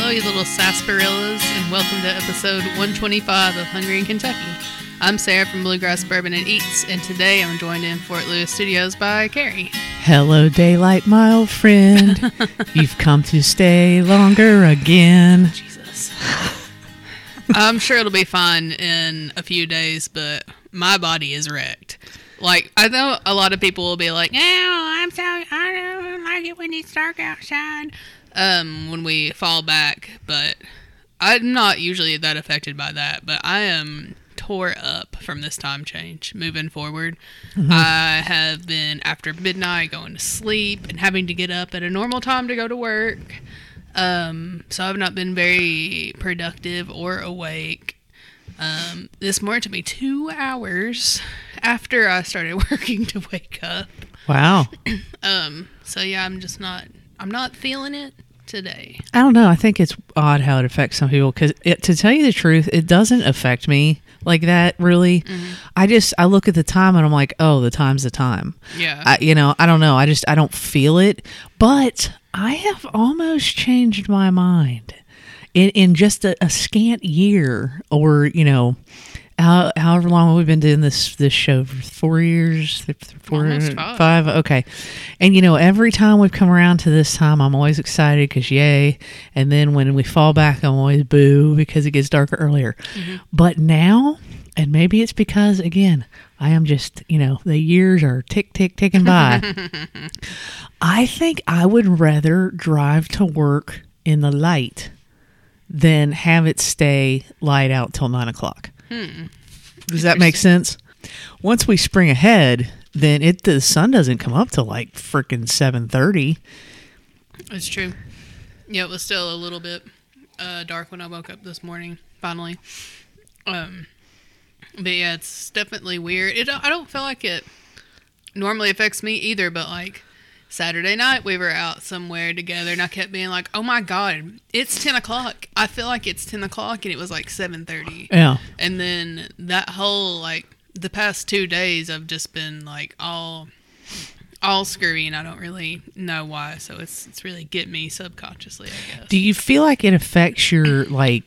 Hello, you little sarsaparillas, and welcome to episode 125 of Hungry in Kentucky. I'm Sarah from Bluegrass Bourbon and Eats, and today I'm joined in Fort Lewis Studios by Carrie. Hello, daylight, my old friend. You've come to stay longer again. Jesus. I'm sure it'll be fine in a few days, but my body is wrecked. Like, I know a lot of people will be like, I don't like it when it's dark outside, when we fall back, but I'm not usually that affected by that, but I am tore up from this time change moving forward. Mm-hmm. I have been, after midnight, going to sleep and having to get up at a normal time to go to work, so I've not been very productive or awake. This morning took me 2 hours after I started working to wake up. Wow. So yeah, I'm not feeling it today. I don't know. I think it's odd how it affects some people because, to tell you the truth, it doesn't affect me like that, really. Mm-hmm. I look at the time and I'm like, oh, the time's the time. Yeah. I don't know. I don't feel it. But I have almost changed my mind in just a scant year, or, however long we've been doing this show, for 4 years, Almost five. Okay. And every time we've come around to this time, I'm always excited because yay. And then when we fall back, I'm always boo because it gets darker earlier. Mm-hmm. But now, and maybe it's because, again, I am just, the years are ticking by. I think I would rather drive to work in the light than have it stay light out till 9 o'clock. Does that make sense? Once we spring ahead, then the sun doesn't come up till like freaking 7:30. It's true. Yeah, it was still a little bit dark when I woke up this morning, finally. But yeah, it's definitely weird. I don't feel like it normally affects me either, but like Saturday night we were out somewhere together and I kept being like, oh my God, it's 10 o'clock. I feel like it's 10 o'clock and it was like 7:30. Yeah. And then that whole, like, the past 2 days I've just been like all screwy and I don't really know why. So it's really get me subconsciously, I guess. Do you feel like it affects your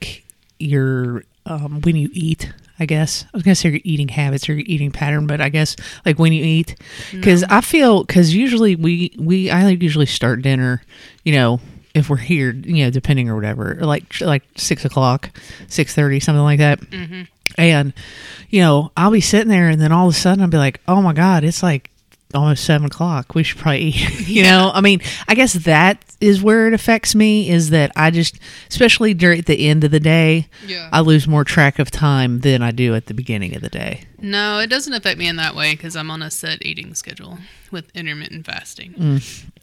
when you eat? I guess I was gonna say your eating habits or your eating pattern, but I guess like when you eat, because usually I usually start dinner, if we're here, depending or whatever, like 6 o'clock, 6:30, something like that. Mm-hmm. And I'll be sitting there, and then all of a sudden I'll be like, oh my God, it's like almost 7 o'clock. We should probably eat. I mean, I guess that is where it affects me, is that I just, especially during the end of the day, I lose more track of time than I do at the beginning of the day. No, it doesn't affect me in that way because I'm on a set eating schedule with intermittent fasting.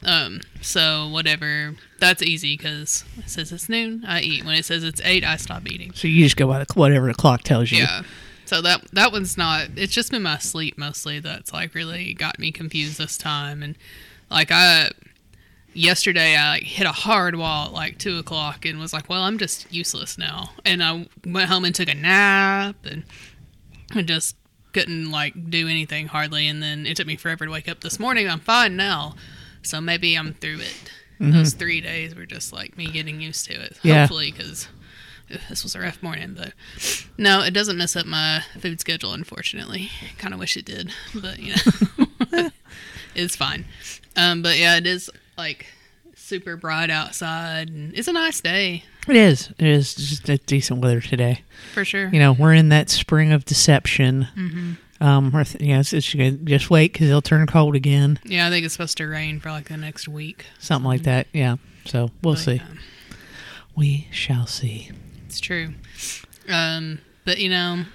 So whatever, that's easy because it says it's noon, I eat. When it says it's 8, I stop eating. So you just go by whatever the clock tells you. Yeah. So that one's not, it's just been my sleep mostly that's like really got me confused this time. And like yesterday I like hit a hard wall at like 2 o'clock and was like, well, I'm just useless now. And I went home and took a nap and I just couldn't like do anything hardly. And then it took me forever to wake up this morning. I'm fine now. So maybe I'm through it. Mm-hmm. Those 3 days were just like me getting used to it. Yeah. Hopefully, because this was a rough morning, but no, it doesn't mess up my food schedule, unfortunately. Kind of wish it did, but it's fine. But yeah, it is like super bright outside, and it's a nice day. It is. It is just a decent weather today, for sure. We're in that spring of deception. Mm-hmm. It's just wait because it'll turn cold again. Yeah, I think it's supposed to rain for like the next week, something like that. Yeah, so we'll see. We shall see. It's true. But it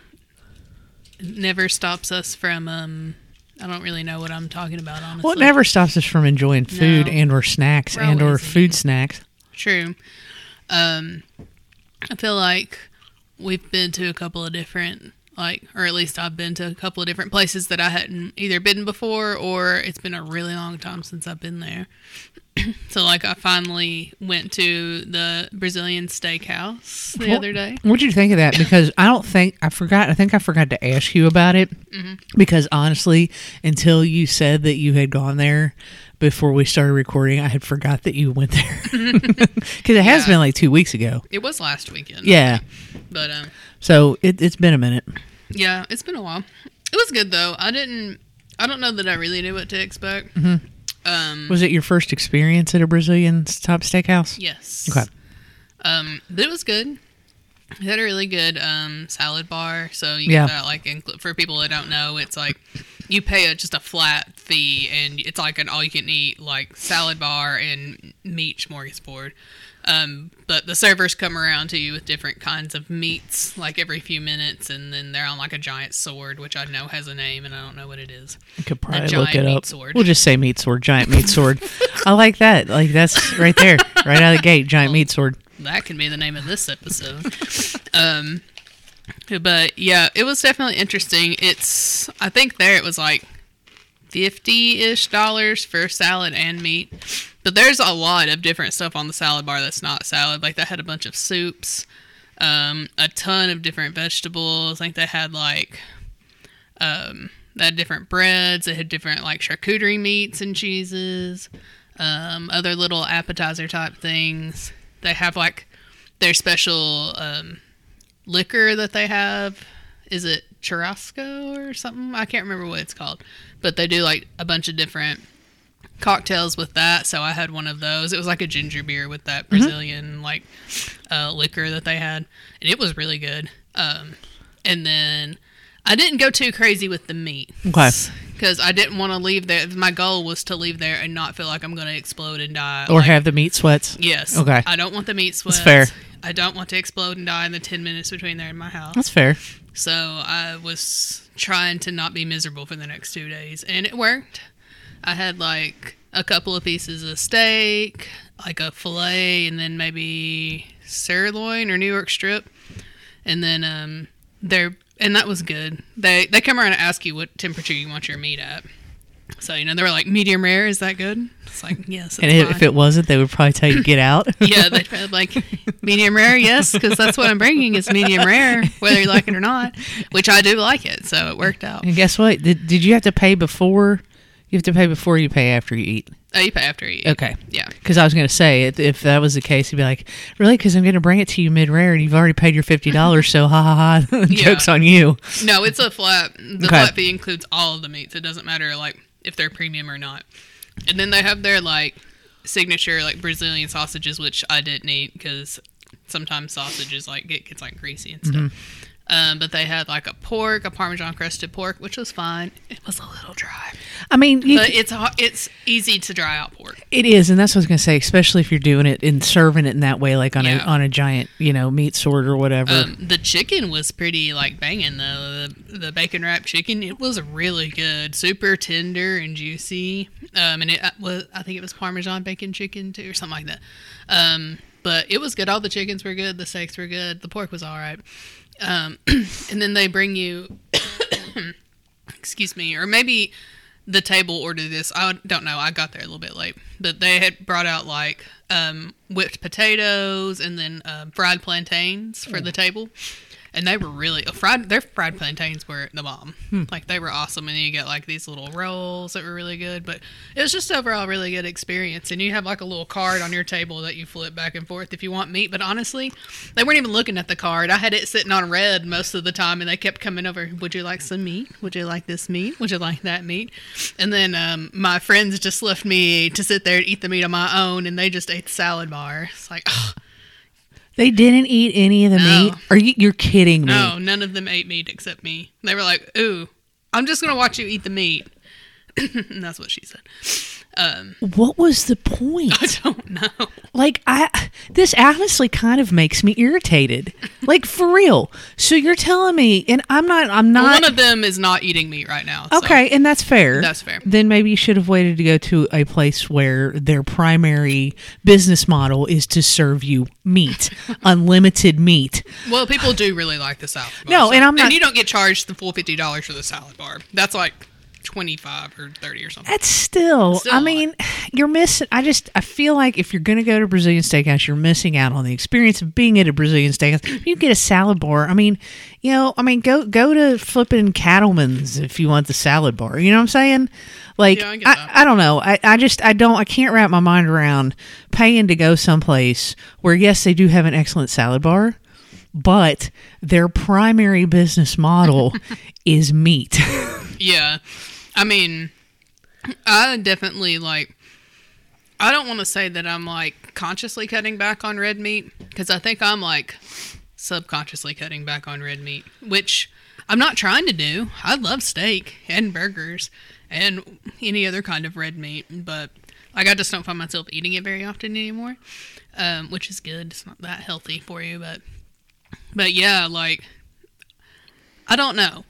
never stops us from, I don't really know what I'm talking about, honestly. Well, it never stops us from enjoying food and or snacks and or food snacks. True. I feel like we've been to a couple of different, or at least I've been to a couple of different places that I hadn't either been before, or it's been a really long time since I've been there. So, I finally went to the Brazilian steakhouse the other day. What did you think of that? Because I think I forgot to ask you about it. Mm-hmm. Because honestly, until you said that you had gone there before we started recording, I had forgot that you went there. Because it has been like 2 weeks ago. It was last weekend. Yeah. But, so it's been a minute. yeah, it's been a while. It was good, though. I don't know that I really knew what to expect. Mm-hmm. Was it your first experience at a Brazilian top steakhouse? Yes. Okay. But it was good. It had a really good salad bar. So you get that, like, for people that don't know, it's like you pay just a flat fee, and it's like an all-you-can-eat, like, salad bar and meat smorgasbord. But the servers come around to you with different kinds of meats, like, every few minutes, and then they're on, like, a giant sword, which I know has a name, and I don't know what it is. You could probably giant look it meat up. Sword. We'll just say meat sword, giant meat sword. I like that. Like, that's right there, right out of the gate, giant meat sword. That can be the name of this episode. But yeah, it was definitely interesting. I think there it was like $50-ish for salad and meat. But there's a lot of different stuff on the salad bar that's not salad. Like, they had a bunch of soups, a ton of different vegetables. I think they had like they had different breads. They had different like charcuterie meats and cheeses, other little appetizer type things. They have like their special liquor that they have. Is it churrasco or something? I can't remember what it's called. But they do like a bunch of different cocktails with that. So I had one of those. It was like a ginger beer with that Brazilian like liquor that they had. And it was really good. And then I didn't go too crazy with the meat. Okay. Because I didn't want to leave there. My goal was to leave there and not feel like I'm going to explode and die. Or have the meat sweats. Yes. Okay. I don't want the meat sweats. That's fair. I don't want to explode and die in the 10 minutes between there and my house. That's fair. So I was trying to not be miserable for the next 2 days. And it worked. I had like a couple of pieces of steak, like a filet, and then maybe sirloin or New York strip. And then and that was good. They come around and ask you what temperature you want your meat at. So, they were like, medium rare, is that good? It's like, yes, and if it wasn't, they would probably tell you to get out. Yeah, they'd probably like, medium rare, yes, because that's what I'm bringing is medium rare, whether you like it or not, which I do like it, so it worked out. And guess what? Did you have to pay before? You have to pay before you pay after you eat. Oh, you pay after you eat. Okay. Yeah. Because I was going to say, if that was the case, you'd be like, really? Because I'm going to bring it to you mid-rare, and you've already paid your $50, so ha ha ha, joke's on you. No, it's a flat. The flat fee includes all of the meats. It doesn't matter, like, if they're premium or not. And then they have their, like, signature, like, Brazilian sausages, which I didn't eat, because sometimes sausages, like, gets, like, greasy and stuff. Mm-hmm. But they had like a Parmesan crusted pork, which was fine. It was a little dry. I mean, but it's easy to dry out pork. It is, and that's what I was going to say. Especially if you're doing it and serving it in that way, like on a giant, meat sword or whatever. The chicken was pretty like banging though. The bacon wrapped chicken, it was really good, super tender and juicy. And I think it was Parmesan bacon chicken too, or something like that. But it was good. All the chickens were good. The steaks were good. The pork was all right. And then they bring you, excuse me, or maybe the table ordered this. I don't know. I got there a little bit late, but they had brought out like whipped potatoes and then fried plantains for the table. And they were really their fried plantains were the bomb. Like they were awesome. And then you get like these little rolls that were really good. But it was just overall a really good experience. And you have like a little card on your table that you flip back and forth if you want meat. But honestly, they weren't even looking at the card. I had it sitting on red most of the time, and they kept coming over. Would you like some meat? Would you like this meat? Would you like that meat? And then my friends just left me to sit there and eat the meat on my own, and they just ate the salad bar. It's like, ugh. They didn't eat any of the meat? You're kidding me. No, none of them ate meat except me. They were like, ooh, I'm just going to watch you eat the meat. And that's what she said. What was the point? I don't know. Like, this honestly kind of makes me irritated. Like, for real. So you're telling me, and I'm not. Well, one of them is not eating meat right now. So. Okay, and that's fair. That's fair. Then maybe you should have waited to go to a place where their primary business model is to serve you meat, unlimited meat. Well, people do really like the salad bar. No, and I'm not. And you don't get charged the full $50 for the salad bar. That's like 25 or 30 or something. That's still I mean, you're missing. I feel like if you're going to go to Brazilian Steakhouse, you're missing out on the experience of being at a Brazilian Steakhouse. You get a salad bar. I mean, go to flipping Cattleman's if you want the salad bar. You know what I'm saying? Like, Yeah, I get that. I don't know. I can't wrap my mind around paying to go someplace where, yes, they do have an excellent salad bar, but their primary business model is meat. Yeah. I mean, I definitely, like, I don't want to say that I'm, like, consciously cutting back on red meat, because I think I'm, like, subconsciously cutting back on red meat, which I'm not trying to do. I love steak and burgers and any other kind of red meat, but, like, I just don't find myself eating it very often anymore, which is good. It's not that healthy for you, but yeah, like, I don't know.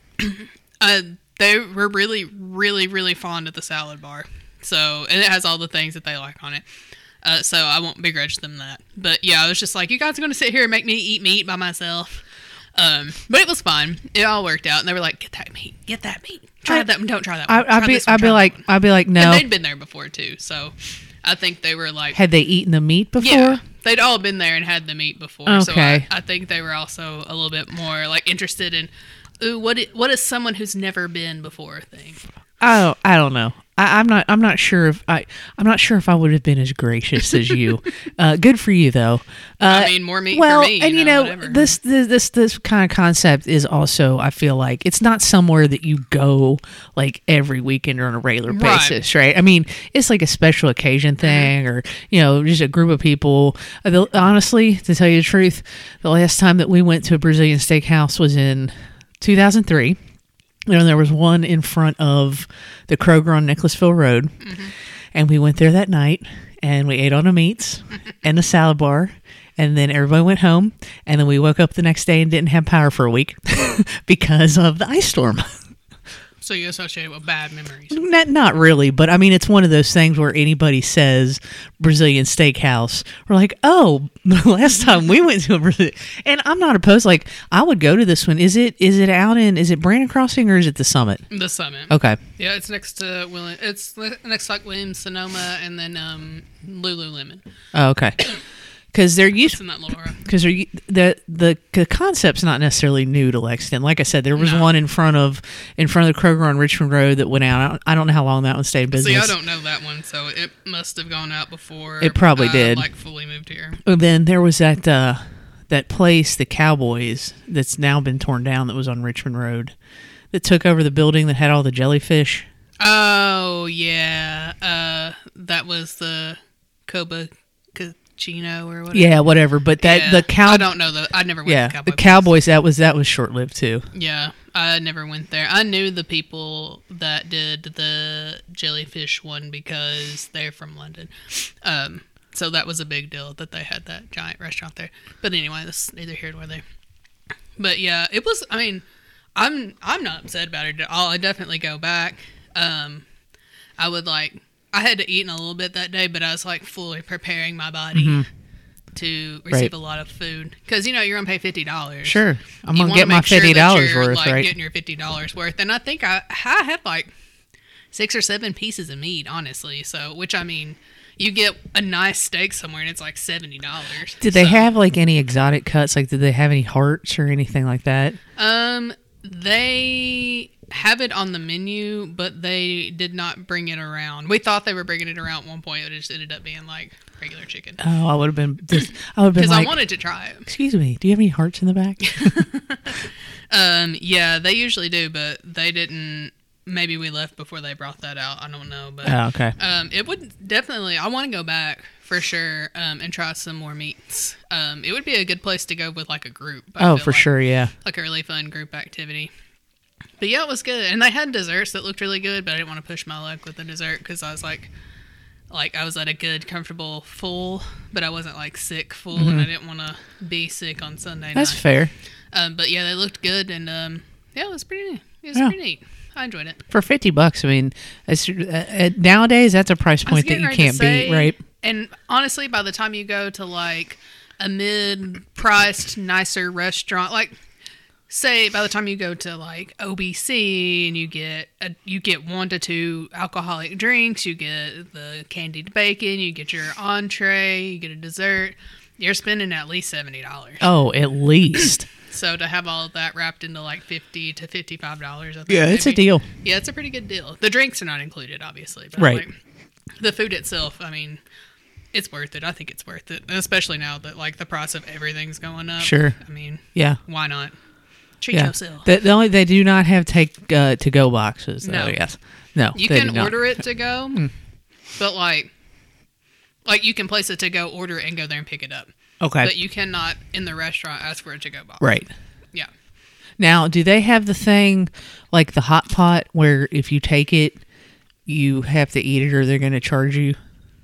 They were really, really, really fond of the salad bar. So, and it has all the things that they like on it. So I won't begrudge them that. But yeah, I was just like, you guys are going to sit here and make me eat meat by myself. But it was fine. It all worked out. And they were like, get that meat. Try that one. Don't try that one. I'd be like, no. And they'd been there before too. So I think they were like, Had they eaten the meat before? yeah, they'd all been there and had the meat before. So Okay. I think they were also a little bit more like interested in, ooh, what is someone who's never been before think? Oh, I don't know. I'm not sure if I would have been as gracious as you. Good for you though. I mean, more meat well, for me. and whatever. this kind of concept is also, I feel like it's not somewhere that you go like every weekend or on a regular Right. basis, right? I mean, it's like a special occasion thing, or just a group of people. Honestly, to tell you the truth, the last time that we went to a Brazilian steakhouse was in 2003. There was one in front of the Kroger on Nicholasville Road, and we went there that night, and we ate on the meats and the salad bar, and then everybody went home, and then we woke up the next day and didn't have power for a week because of the ice storm. So you associate it with bad memories. Not really, but I mean, it's one of those things where anybody says Brazilian steakhouse, we're like, oh, the last time we went to a Brazilian, and I'm not opposed. Like, I would go to this one. Is it Brandon Crossing or is it the Summit? The Summit. Okay. Yeah, it's next to It's next to like Williams Sonoma and then Lululemon. Oh, okay. Because they're used. It's in that little row. Because the concept's not necessarily new to Lexington. Like I said, there was No. one in front of the Kroger on Richmond Road that went out. I don't know how long that one stayed in business. See, I don't know that one, so it must have gone out before. It probably I, did. Like fully moved here. And then there was that place, the Cowboys, that's now been torn down. That was on Richmond Road, that took over the building that had all the jellyfish. Oh yeah, that was the Coba Chino or whatever. Yeah, whatever. But I don't know I never went to the Cowboys. That was short lived too. Yeah, I never went there. I knew the people that did the jellyfish one because they're from London. So that was a big deal that they had that giant restaurant there. But anyway, that's neither here nor there. But yeah, it was. I mean, I'm not upset about it at all. I definitely go back. I had to eat in a little bit that day, but I was like fully preparing my body to receive a lot of food because you're gonna pay $50. Sure, I'm gonna get my $50 worth, like, right? Getting your $50 worth, and I think I had like 6 or 7 pieces of meat, honestly. So, which I mean, you get a nice steak somewhere and it's like $70. Did they have like any exotic cuts? Like, did they have any hearts or anything like that? They have it on the menu, but they did not bring it around. We thought they were bringing it around at one point, but it just ended up being like regular chicken. Oh, I would have been Because like, I wanted to try it. Excuse me, do you have any hearts in the back? Yeah, they usually do, but they didn't. Maybe we left before they brought that out. I don't know, but okay. It would definitely. I want to go back for sure and try some more meats. It would be a good place to go with like a group. Oh, for sure, yeah. Like a really fun group activity. But yeah, it was good, and they had desserts that looked really good. But I didn't want to push my luck with the dessert because I was like I was at a good, comfortable full, but I wasn't like sick full, and I didn't want to be sick on Sunday night. That's fair. But yeah, they looked good, and yeah, it was pretty neat. Pretty neat. I enjoyed it. For $50, I mean, it's, nowadays that's a price point that you can't beat, right? And honestly, by the time you go to like a mid-priced, nicer restaurant, like say by the time you go to like OBC and you get 1 to 2 alcoholic drinks, you get the candied bacon, you get your entree, you get a dessert, you're spending at least $70. Oh, at least. So to have all of that wrapped into like $50 to $55, I think Yeah, it's a deal. Yeah, it's a pretty good deal. The drinks are not included, obviously, but Right. like, the food itself, I mean, it's worth it. I think it's worth it, and especially now that like the price of everything's going up. Sure. I mean, Yeah. why not? Treat Yeah. yourself. They do not have take to go boxes. Though, No. Yes. No. You they can do not. order it to go, but like you can place it to go, order it, and go there and pick it up. Okay. But you cannot in the restaurant ask for a to go box. Right. Yeah. Now, do they have the thing like the hot pot where if you take it, you have to eat it or they're going to charge you?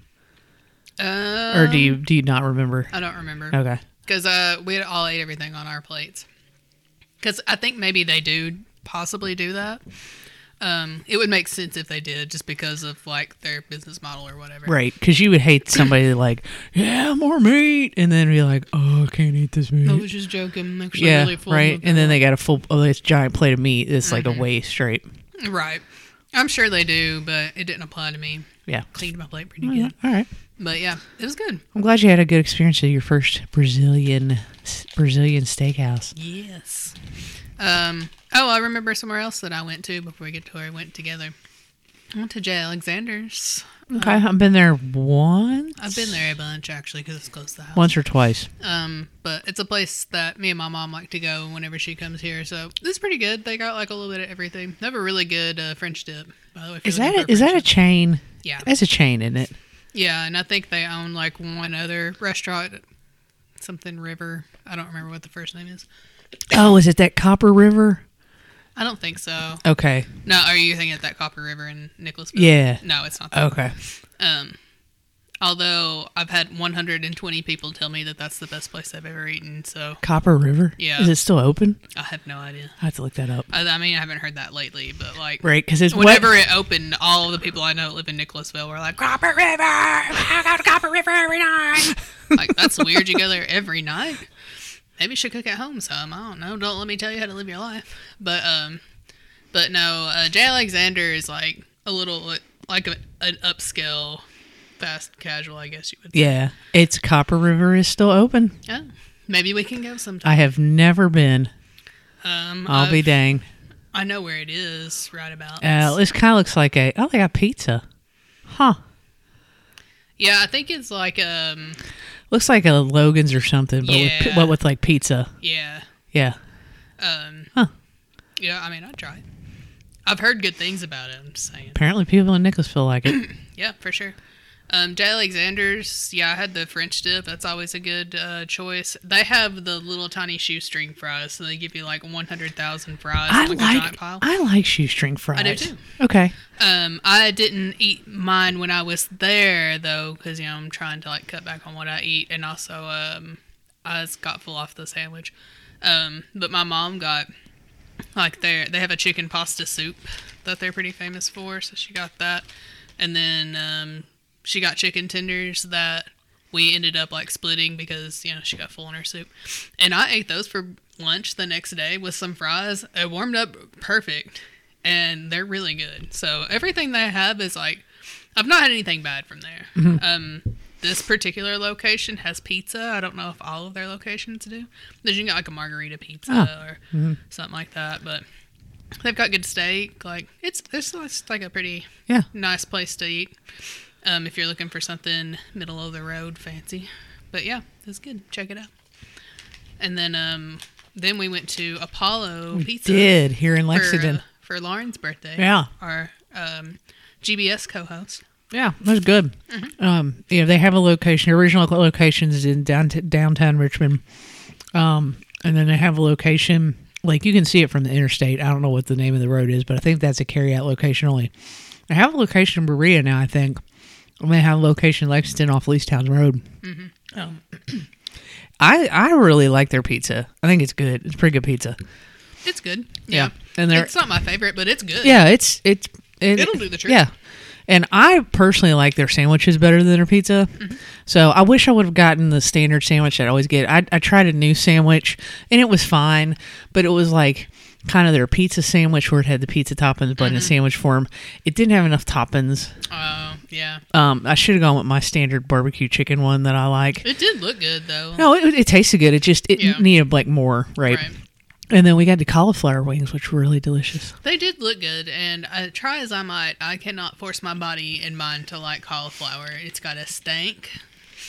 Or do you not remember? I don't remember. Okay. Because we all ate everything on our plates. Because I think maybe they do possibly do that. It would make sense if they did, just because of like their business model or whatever. Right, because you would hate somebody like, yeah, more meat, and then be like, oh, I can't eat this meat. I was just joking. I'm actually Yeah, really full. right. And then they got this giant plate of meat. It's like a waste, right? Right. I'm sure they do, but it didn't apply to me. Yeah. Cleaned my plate pretty Yeah. good. All right. But yeah, it was good. I'm glad you had a good experience at your first Brazilian steakhouse. Yes. I remember somewhere else that I went to before we get to where we went together. I went to J. Alexander's. Okay, I've been there once. I've been there a bunch, actually, because it's close to the house. Once or twice. But it's a place that me and my mom like to go whenever she comes here. So it's pretty good. They got like a little bit of everything. They have a really good French dip, by the way. Is that a chain? Yeah. That's a chain, isn't it? Yeah, and I think they own like one other restaurant, something River. I don't remember what the first name is. Oh, is it that Copper River? I don't think so. Okay. No, are you thinking of that Copper River in Nicholasville? Yeah. No, it's not that. Okay. Although I've had 120 people tell me that that's the best place I've ever eaten, so Copper River? Yeah. Is it still open? I have no idea. I have to look that up. I mean, I haven't heard that lately, but like, Right, because it's whenever it opened, all of the people I know that live in Nicholasville were like, Copper River! I go to Copper River every night! Like, that's weird. You go there every night? Maybe you should cook at home some. I don't know. Don't let me tell you how to live your life. But no, J. Alexander is like a little, like an upscale, fast casual, I guess you would say. Yeah, it's Copper River is still open. Yeah. Maybe we can go sometime. I have never been. I'll be dang. I know where it is, right about. This kind of looks like they got pizza. Huh. Yeah, I think it's like Looks like a Logan's or something, but with like pizza. Yeah. Yeah. Yeah, I mean, I'd try it. I've heard good things about it, I'm just saying. Apparently people in Nicholasville like it. Yeah, for sure. J. Alexander's, yeah, I had the French dip. That's always a good choice. They have the little tiny shoestring fries, so they give you like 100,000 fries in like a giant pile. I like shoestring fries. I do too. Okay. I didn't eat mine when I was there though, because I'm trying to like cut back on what I eat, and also I just got full off the sandwich. But my mom got like they have a chicken pasta soup that they're pretty famous for, so she got that, and then she got chicken tenders that we ended up like splitting because she got full in her soup, and I ate those for lunch the next day with some fries. It warmed up perfect, and they're really good. So everything they have is like, I've not had anything bad from there. Mm-hmm. This particular location has pizza. I don't know if all of their locations do. You can get like a margarita pizza or something like that, but they've got good steak. Like it's like a pretty nice place to eat. If you're looking for something middle of the road fancy. But yeah, it's good. Check it out. And then we went to Apollo Pizza. Did here in Lexington for Lauren's birthday. Yeah. Our GBS co-host. Yeah, it was good. Mm-hmm. They have a location. Original location is in downtown Richmond. And then they have a location, like you can see it from the interstate. I don't know what the name of the road is, but I think that's a carry-out location only. They have a location in Berea now, I think. And they have a location in Lexington off Leastown Road. Mm-hmm. I really like their pizza. I think it's good. It's pretty good pizza. It's good. Yeah. And it's not my favorite, but it's good. Yeah, it'll do the trick. Yeah. And I personally like their sandwiches better than their pizza. So I wish I would have gotten the standard sandwich I'd always get. I tried a new sandwich, and it was fine, but it was like kind of their pizza sandwich where it had the pizza toppings, but in a sandwich form. It didn't have enough toppings. Oh, yeah. I should have gone with my standard barbecue chicken one that I like. It did look good, though. No, it tasted good. It needed like more, right? And then we got the cauliflower wings, which were really delicious. They did look good, and try as I might, I cannot force my body and mind to like cauliflower. It's got a stank,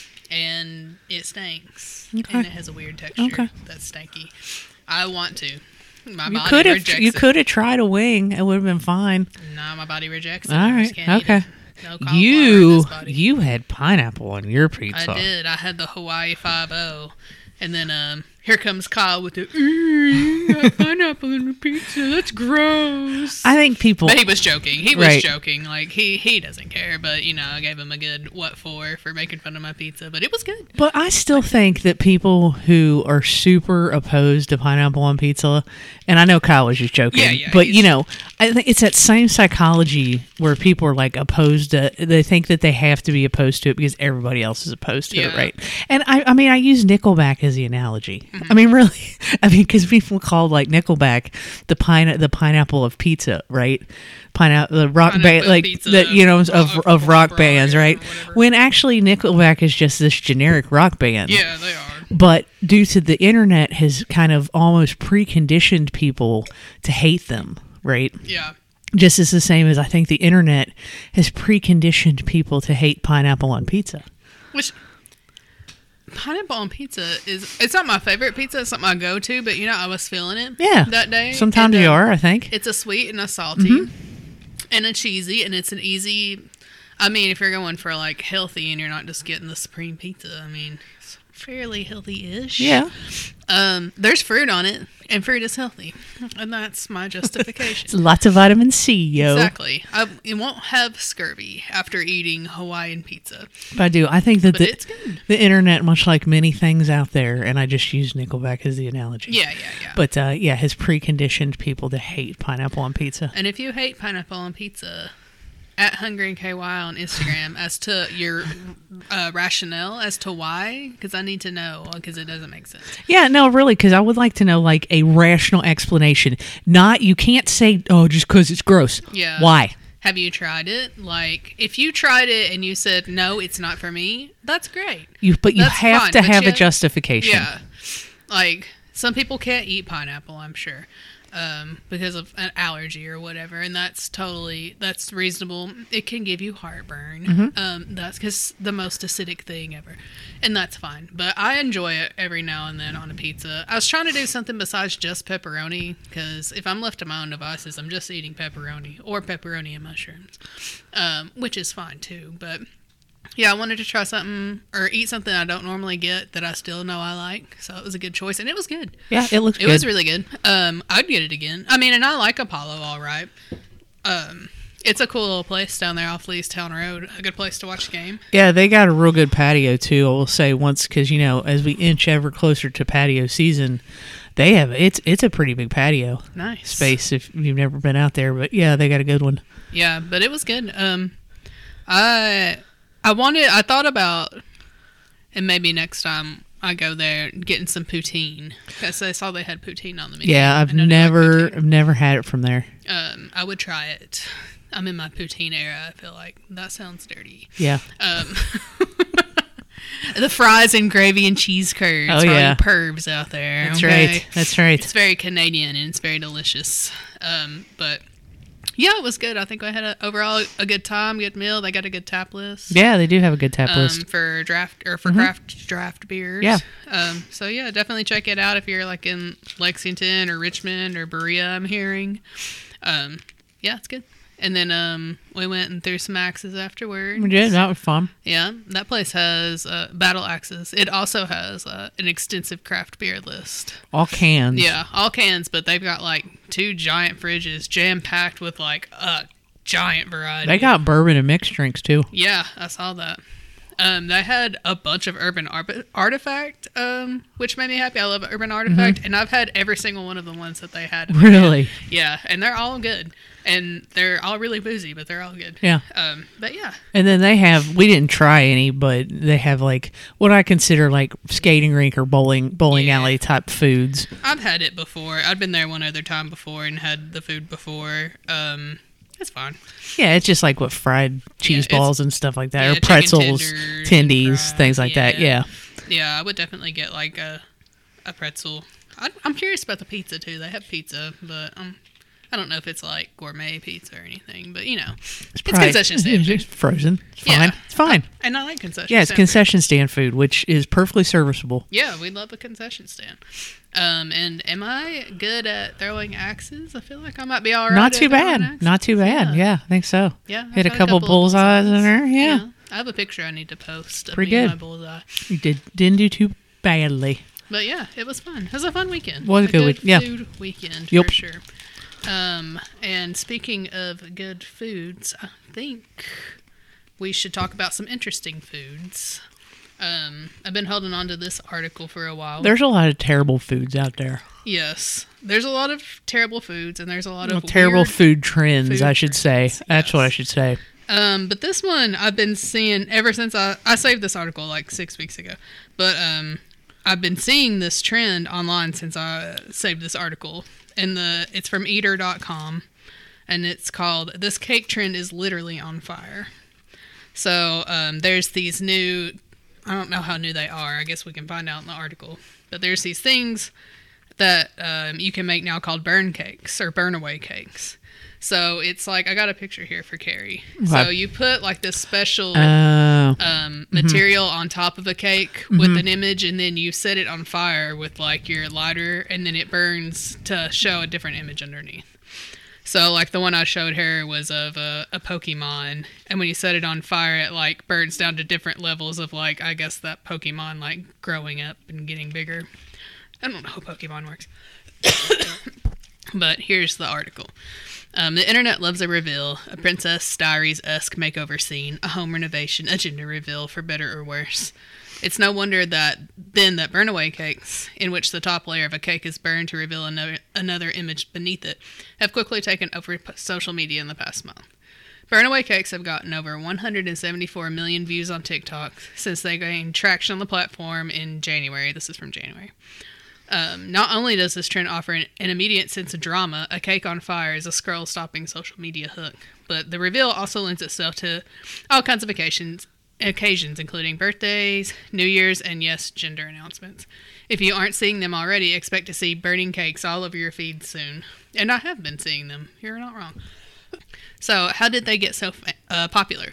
and it stinks, and it has a weird texture that's stanky. I want to. My body rejects it. You could have tried a wing. It would have been fine. No, my body rejects it. All right, okay. No cauliflower in this body. You had pineapple on your pizza. I did. I had the Hawaii 5-0. And then here comes Kyle with the, you got pineapple in the pizza. That's gross. I think people... But he was joking. He was joking. Like, he doesn't care. But, you know, I gave him a good what for making fun of my pizza. But it was good. But I still think that people who are super opposed to pineapple on pizza, and I know Kyle was just joking, but, you know, I think it's that same psychology where people are, like, opposed to... They think that they have to be opposed to it because everybody else is opposed to it, right? And, I mean, I use Nickelback as the analogy. I mean, really, because people called like Nickelback the pineapple of pizza, right? The rock band, like that, you know, of rock bands, right? When actually Nickelback is just this generic rock band. Yeah, they are. But due to the internet, has kind of almost preconditioned people to hate them, right? Yeah. Just as the same as I think the internet has preconditioned people to hate pineapple on pizza. Which. Pineapple on pizza it's not my favorite pizza. It's not my go-to, but, you know, I was feeling it that day. Sometimes you are, I think. It's a sweet and a salty and a cheesy, and it's an easy... I mean, if you're going for, like, healthy and you're not just getting the supreme pizza, I mean, it's fairly healthy-ish. Yeah. There's fruit on it, and fruit is healthy, and that's my justification. It's lots of vitamin C, yo. Exactly. You won't have scurvy after eating Hawaiian pizza. But I do. I think that it's good. The internet, much like many things out there, and I just use Nickelback as the analogy. Yeah. But, has preconditioned people to hate pineapple on pizza. And if you hate pineapple on pizza... at Hungry and KY on Instagram as to your rationale as to why, because I need to know, because it doesn't make sense. Yeah, no, really, because I would like to know, like, a rational explanation. Not, you can't say, oh, just because it's gross. Yeah. Why? Have you tried it? Like, if you tried it and you said, no, it's not for me, that's great. But you have to have a justification. Yeah. Like, some people can't eat pineapple, I'm sure. Because of an allergy or whatever, and that's reasonable. It can give you heartburn. That's because the most acidic thing ever, and that's fine. But I enjoy it every now and then on a pizza. I was trying to do something besides just pepperoni, because if I'm left to my own devices, I'm just eating pepperoni or pepperoni and mushrooms, which is fine too. But yeah, I wanted to try something or eat something I don't normally get that I still know I like. So it was a good choice, and it was good. Yeah, it looks good. It was really good. I'd get it again. I mean, and I like Apollo all right. It's a cool little place down there off Leestown Road. A good place to watch the game. Yeah, they got a real good patio, too, I will say, once, because, you know, as we inch ever closer to patio season, they have, it's a pretty big patio. Nice. Space if you've never been out there, but yeah, they got a good one. Yeah, but it was good. I thought about, and maybe next time I go there, getting some poutine, because I saw they had poutine on the menu. Yeah, I've never had it from there. I would try it. I'm in my poutine era. I feel like that sounds dirty. Yeah. The fries and gravy and cheese curds. Oh, yeah. Pervs out there. That's right. That's right. It's very Canadian and it's very delicious. But yeah, it was good. I think I had overall a good time, good meal. They got a good tap list. Yeah, they do have a good tap list for craft draft beers. Yeah. So yeah, definitely check it out if you're like in Lexington or Richmond or Berea. I'm hearing. Yeah, it's good. And then we went and threw some axes afterwards. We did. That was fun. Yeah, that place has battle axes. It also has an extensive craft beer list. All cans. Yeah, all cans, but they've got like 2 giant fridges jam-packed with like a giant variety. They got bourbon and mixed drinks too. Yeah, I saw that. They had a bunch of Urban Artifact, which made me happy. I love Urban Artifact, and I've had every single one of the ones that they had. Really? Yeah, and they're all good. And they're all really boozy, but they're all good. Yeah. But yeah. And then we didn't try any, but they have like what I consider like skating rink or bowling alley type foods. I've had it before. I've been there one other time before and had the food before. It's fine. Yeah, it's just like what fried cheese balls and stuff like that, Yeah, or pretzels, tendies, things like that. Yeah. Yeah, I would definitely get like a pretzel. I'm curious about the pizza too. They have pizza, but I don't know if it's like gourmet pizza or anything. But it's concession stand food. It's frozen. It's fine. Yeah. It's fine. And I like concession. Yeah, it's stand concession stand food, which is perfectly serviceable. Yeah, we love a concession stand. And am I good at throwing axes? I feel like I might be all right. Not too bad. Not too bad. Yeah, I think so. Yeah, hit a couple bullseyes in there. Yeah. I have a picture I need to post of Pretty me and good. my bullseye. You didn't do too badly. But yeah, it was fun. It was a fun weekend. Was a good food weekend Yep. for sure. And speaking of good foods, I think we should talk about some interesting foods. I've been holding on to this article for a while. There's a lot of terrible foods out there. Yes, there's a lot of terrible foods, and there's a lot of terrible weird food trends. I should say. That's what I Yes. should say. But this one I've been seeing ever since I saved this article like 6 weeks ago. But I've been seeing this trend online since I saved this article. And it's from eater.com. And it's called "This Cake Trend is Literally on Fire." So there's these new, I don't know how new they are. I guess we can find out in the article. But there's these things that you can make now called burn cakes or burn away cakes. So it's like, I got a picture here for Carrie. Okay. So you put like this special Mm-hmm. material on top of a cake with an image, and then you set it on fire with like your lighter, and then it burns to show a different image underneath. So like the one I showed her was of a Pokemon, and when you set it on fire, it like burns down to different levels of like, I guess that Pokemon like growing up and getting bigger. I don't know how Pokemon works. But here's the article. The internet loves a reveal, a Princess Diaries-esque makeover scene, a home renovation, a gender reveal, for better or worse. It's no wonder that burn-away cakes, in which the top layer of a cake is burned to reveal another image beneath it, have quickly taken over social media in the past month. Burn-away cakes have gotten over 174 million views on TikTok since they gained traction on the platform in January. This is from January. Not only does this trend offer an immediate sense of drama, a cake on fire is a scroll-stopping social media hook, but the reveal also lends itself to all kinds of occasions, including birthdays, New Year's, and yes, gender announcements. If you aren't seeing them already, expect to see burning cakes all over your feed soon. And I have been seeing them. You're not wrong. So, how did they get so popular?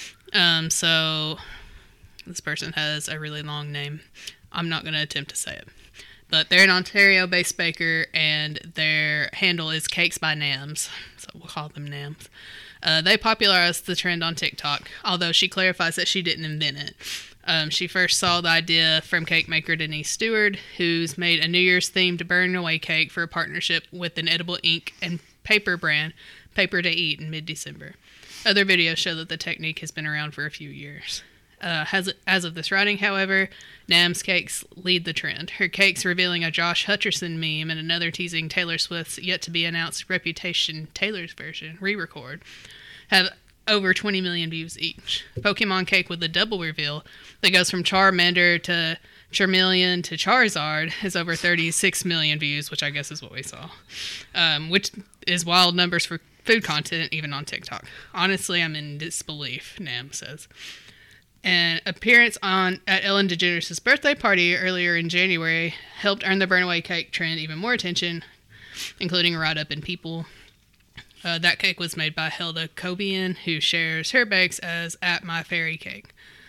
So, this person has a really long name. I'm not going to attempt to say it. But they're an Ontario-based baker, and their handle is Cakes by Nams. So we'll call them Nams. They popularized the trend on TikTok, although she clarifies that she didn't invent it. She first saw the idea from cake maker Denise Stewart, who's made a New Year's themed burn-away cake for a partnership with an edible ink and paper brand, Paper to Eat, in mid-December. Other videos show that the technique has been around for a few years. As of this writing, however, Nam's cakes lead the trend. Her cakes revealing a Josh Hutcherson meme and another teasing Taylor Swift's yet-to-be-announced Reputation Taylor's version, re-record, have over 20 million views each. Pokemon cake with a double reveal that goes from Charmander to Charmeleon to Charizard has over 36 million views, which I guess is what we saw, which is wild numbers for food content, even on TikTok. Honestly, I'm in disbelief, Nam says. An appearance at Ellen DeGeneres' birthday party earlier in January helped earn the burn-away cake trend even more attention, including a write-up in People. That cake was made by Hilda Cobian, who shares her bakes as @MyFairyCake.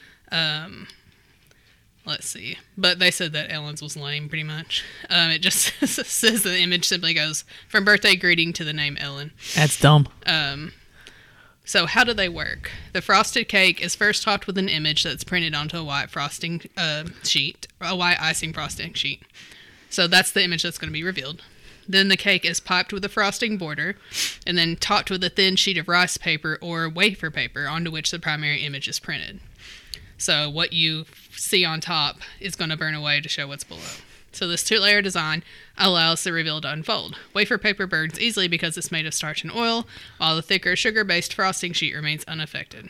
Let's see. But they said that Ellen's was lame, pretty much. It just says the image simply goes from birthday greeting to the name Ellen. That's dumb. So how do they work? The frosted cake is first topped with an image that's printed onto a white frosting sheet, a white icing frosting sheet. So that's the image that's going to be revealed. Then the cake is piped with a frosting border, and then topped with a thin sheet of rice paper or wafer paper onto which the primary image is printed. So what you see on top is going to burn away to show what's below. So this 2-layer design allows the reveal to unfold. Wafer paper burns easily because it's made of starch and oil, while the thicker sugar-based frosting sheet remains unaffected.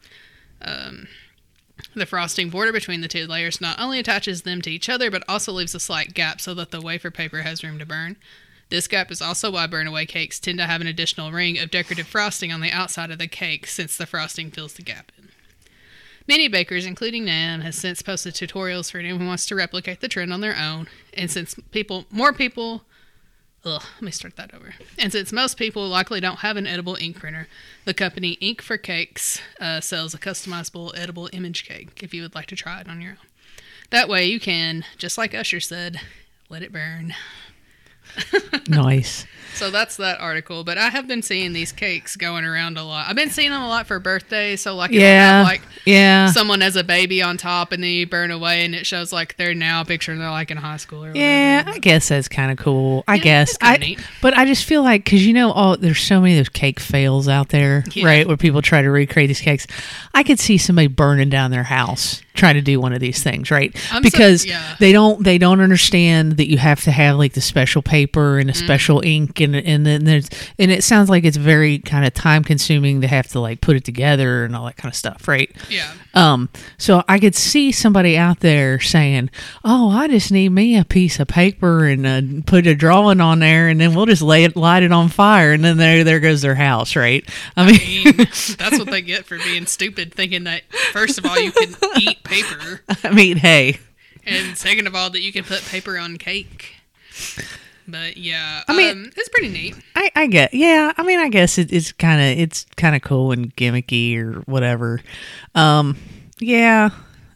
The frosting border between the 2 layers not only attaches them to each other, but also leaves a slight gap so that the wafer paper has room to burn. This gap is also why burn-away cakes tend to have an additional ring of decorative frosting on the outside of the cake, since the frosting fills the gap in. Many bakers, including Nan, has since posted tutorials for anyone who wants to replicate the trend on their own, and since most people likely don't have an edible ink printer, the company Ink for Cakes sells a customizable edible image cake if you would like to try it on your own. That way you can, just like Usher said, let it burn. Nice. So that's that article. But I have been seeing these cakes going around a lot. I've been seeing them a lot for birthdays. So like, Yeah. have someone as a baby on top, and then you burn away, and it shows like they're now a picture, and they're like in high school or whatever. Yeah, I guess that's kind of cool. I guess. it's kinda neat. But I just feel like, because there's so many of those cake fails out there, Yeah. right? Where people try to recreate these cakes. I could see somebody burning down their house trying to do one of these things, right? Because they don't understand that you have to have like the special paper and a special ink, and then it sounds like it's very kind of time consuming to have to like put it together and all that kind of stuff, right? Yeah. So I could see somebody out there saying, "Oh, I just need me a piece of paper and put a drawing on there, and then we'll just light it on fire, and then there goes their house," right? I mean, that's what they get for being stupid, thinking that first of all you can eat paper, I mean, hey, and second of all that you can put paper on cake. But yeah, I mean, it's pretty neat. I get, yeah. I mean, I guess it's kind of cool and gimmicky or whatever. Yeah,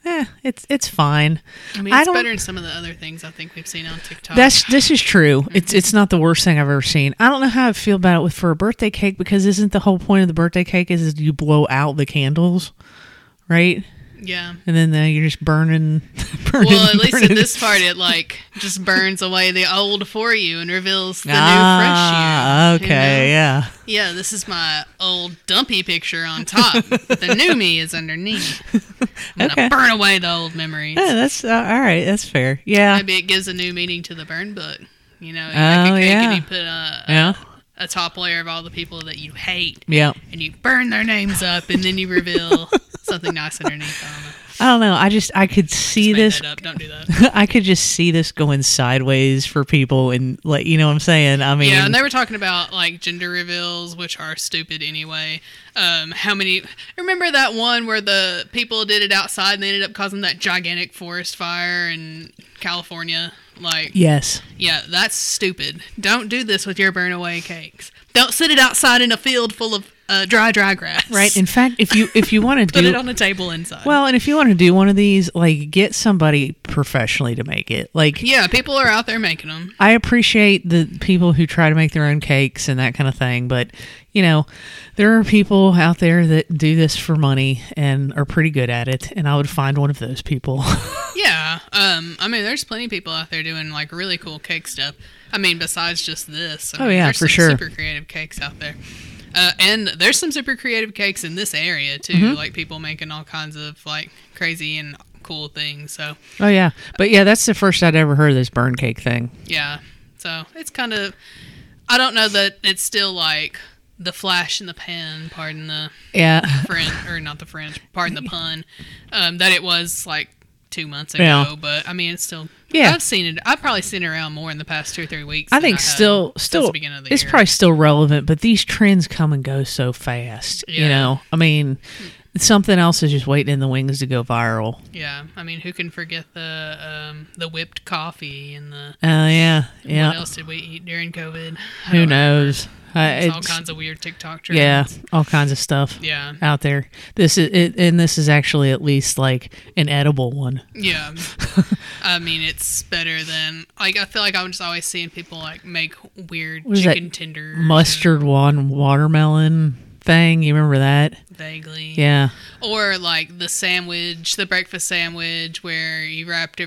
it's fine. I mean, it's better than some of the other things I think we've seen on TikTok. This is true. It's not the worst thing I've ever seen. I don't know how I feel about it for a birthday cake, because isn't the whole point of the birthday cake is you blow out the candles, right? Yeah. And then you're just burning. Well, at least in this part, it like just burns away the old for you and reveals the new fresh you. Okay, yeah. Yeah, this is my old dumpy picture on top. The new me is underneath. I'm gonna burn away the old memories. Yeah, that's all right. That's fair. Yeah. Maybe it gives a new meaning to the burn book. You know, you make a cake and you put a top layer of all the people that you hate. Yeah. And you burn their names up, and then you reveal something nice underneath. I don't know. I could see this. That up. Don't do that. I could just see this going sideways for people, and like, you know what I'm saying? I mean, yeah, and they were talking about like gender reveals, which are stupid anyway. How many? Remember that one where the people did it outside and they ended up causing that gigantic forest fire in California? Like, yes. Yeah, that's stupid. Don't do this with your burn away cakes. Don't sit it outside in a field full of dry grass. Right. In fact, if you want to put it on a table inside. Well, and if you want to do one of these, like, get somebody professionally to make it. Like, yeah, people are out there making them. I appreciate the people who try to make their own cakes and that kind of thing, but you know, there are people out there that do this for money and are pretty good at it, and I would find one of those people. Yeah. I mean, there's plenty of people out there doing like really cool cake stuff. I mean, besides just this. I mean, yeah, there's for some sure. Super creative cakes out there. And there's some super creative cakes in this area too, like people making all kinds of like crazy and cool things. So. Oh yeah, but yeah, that's the first I'd ever heard of this burn cake thing. Yeah, so it's kind of, I don't know that it's still like the flash in the pan, pardon the French, or not the French, pardon the pun, that it was like 2 months ago. But I mean, it's still. Yeah, I've seen it. I've probably seen it around more in the past 2 or 3 weeks. I think still, the beginning of the year. Probably still relevant, but these trends come and go so fast. Yeah. You know, I mean, something else is just waiting in the wings to go viral. Yeah, I mean, who can forget the whipped coffee and the? Yeah. What else did we eat during COVID? Who knows? It's all kinds of weird TikTok trends. Yeah, all kinds of stuff. Yeah, out there. This is actually at least like an edible one. Yeah, I mean, it's better than like, I feel like I'm just always seeing people like make weird chicken tenders, mustard watermelon thing. You remember that? Vaguely. Yeah. Or like the breakfast sandwich, where you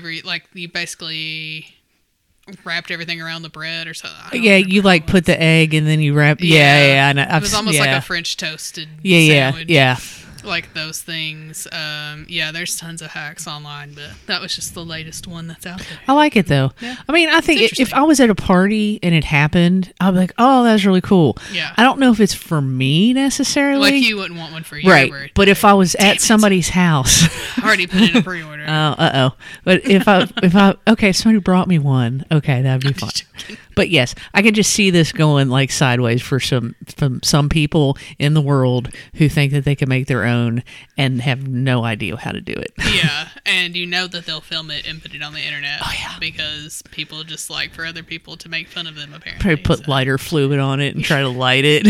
basically wrapped everything around the bread or something. Yeah, you like put the egg and then you wrap. Yeah. It was almost like a French toasted sandwich. Yeah. like those things. Yeah, there's tons of hacks online, but that was just the latest one that's out there. I like it though. Yeah. I mean, I think if interesting. I was at a party and it happened, I'd be like, "Oh, that's really cool." Yeah. I don't know if it's for me necessarily. Like you wouldn't want one for your right? birthday. But if I was at somebody's house, I already put in a pre-order. But if okay, if somebody brought me one, okay, that'd be fun. But yes, I can just see this going like sideways for some people in the world who think that they can make their own and have no idea how to do it. Yeah, and you know that they'll film it and put it on the internet. Oh, yeah. Because people just like for other people to make fun of them, apparently. Probably put So. lighter fluid on it and try to light it.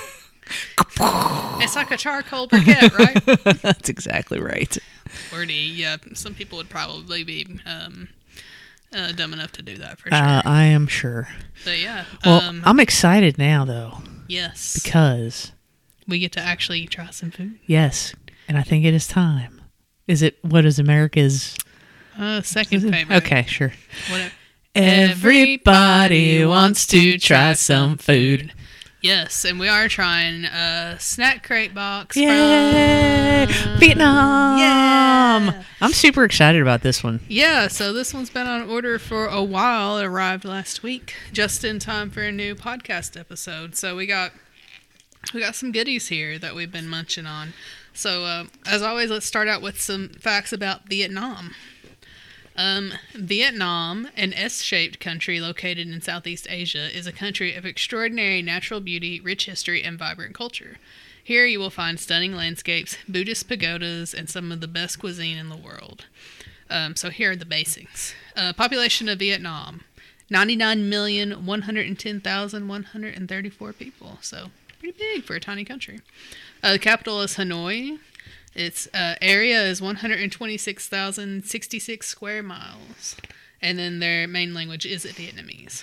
It's like a charcoal briquette, right? That's exactly right. Wordy, yeah. Some people would probably be dumb enough to do that for sure. I am sure. But yeah. Well, I'm excited now, though, yes. because We get to actually try some food. yes, and I think it is time. What is America's? Second favorite. Okay, sure. Whatever. Everybody wants to try some food. Yes, and we are trying a snack crate box Yay! from Vietnam! Yeah. I'm super excited about this one. Yeah, so this one's been on order for a while. It arrived last week, just in time for a new podcast episode. So we got some goodies here that we've been munching on. So as always, let's start out with some facts about Vietnam. Vietnam, an S-shaped country located in Southeast Asia, is a country of extraordinary natural beauty, rich history, and vibrant culture. Here you will find stunning landscapes, Buddhist pagodas, and some of the best cuisine in the world. So here are the basics. Population of Vietnam, 99,110,134 people. So pretty big for a tiny country. The capital is Hanoi. Its area is 126,066 square miles. And then their main language is Vietnamese.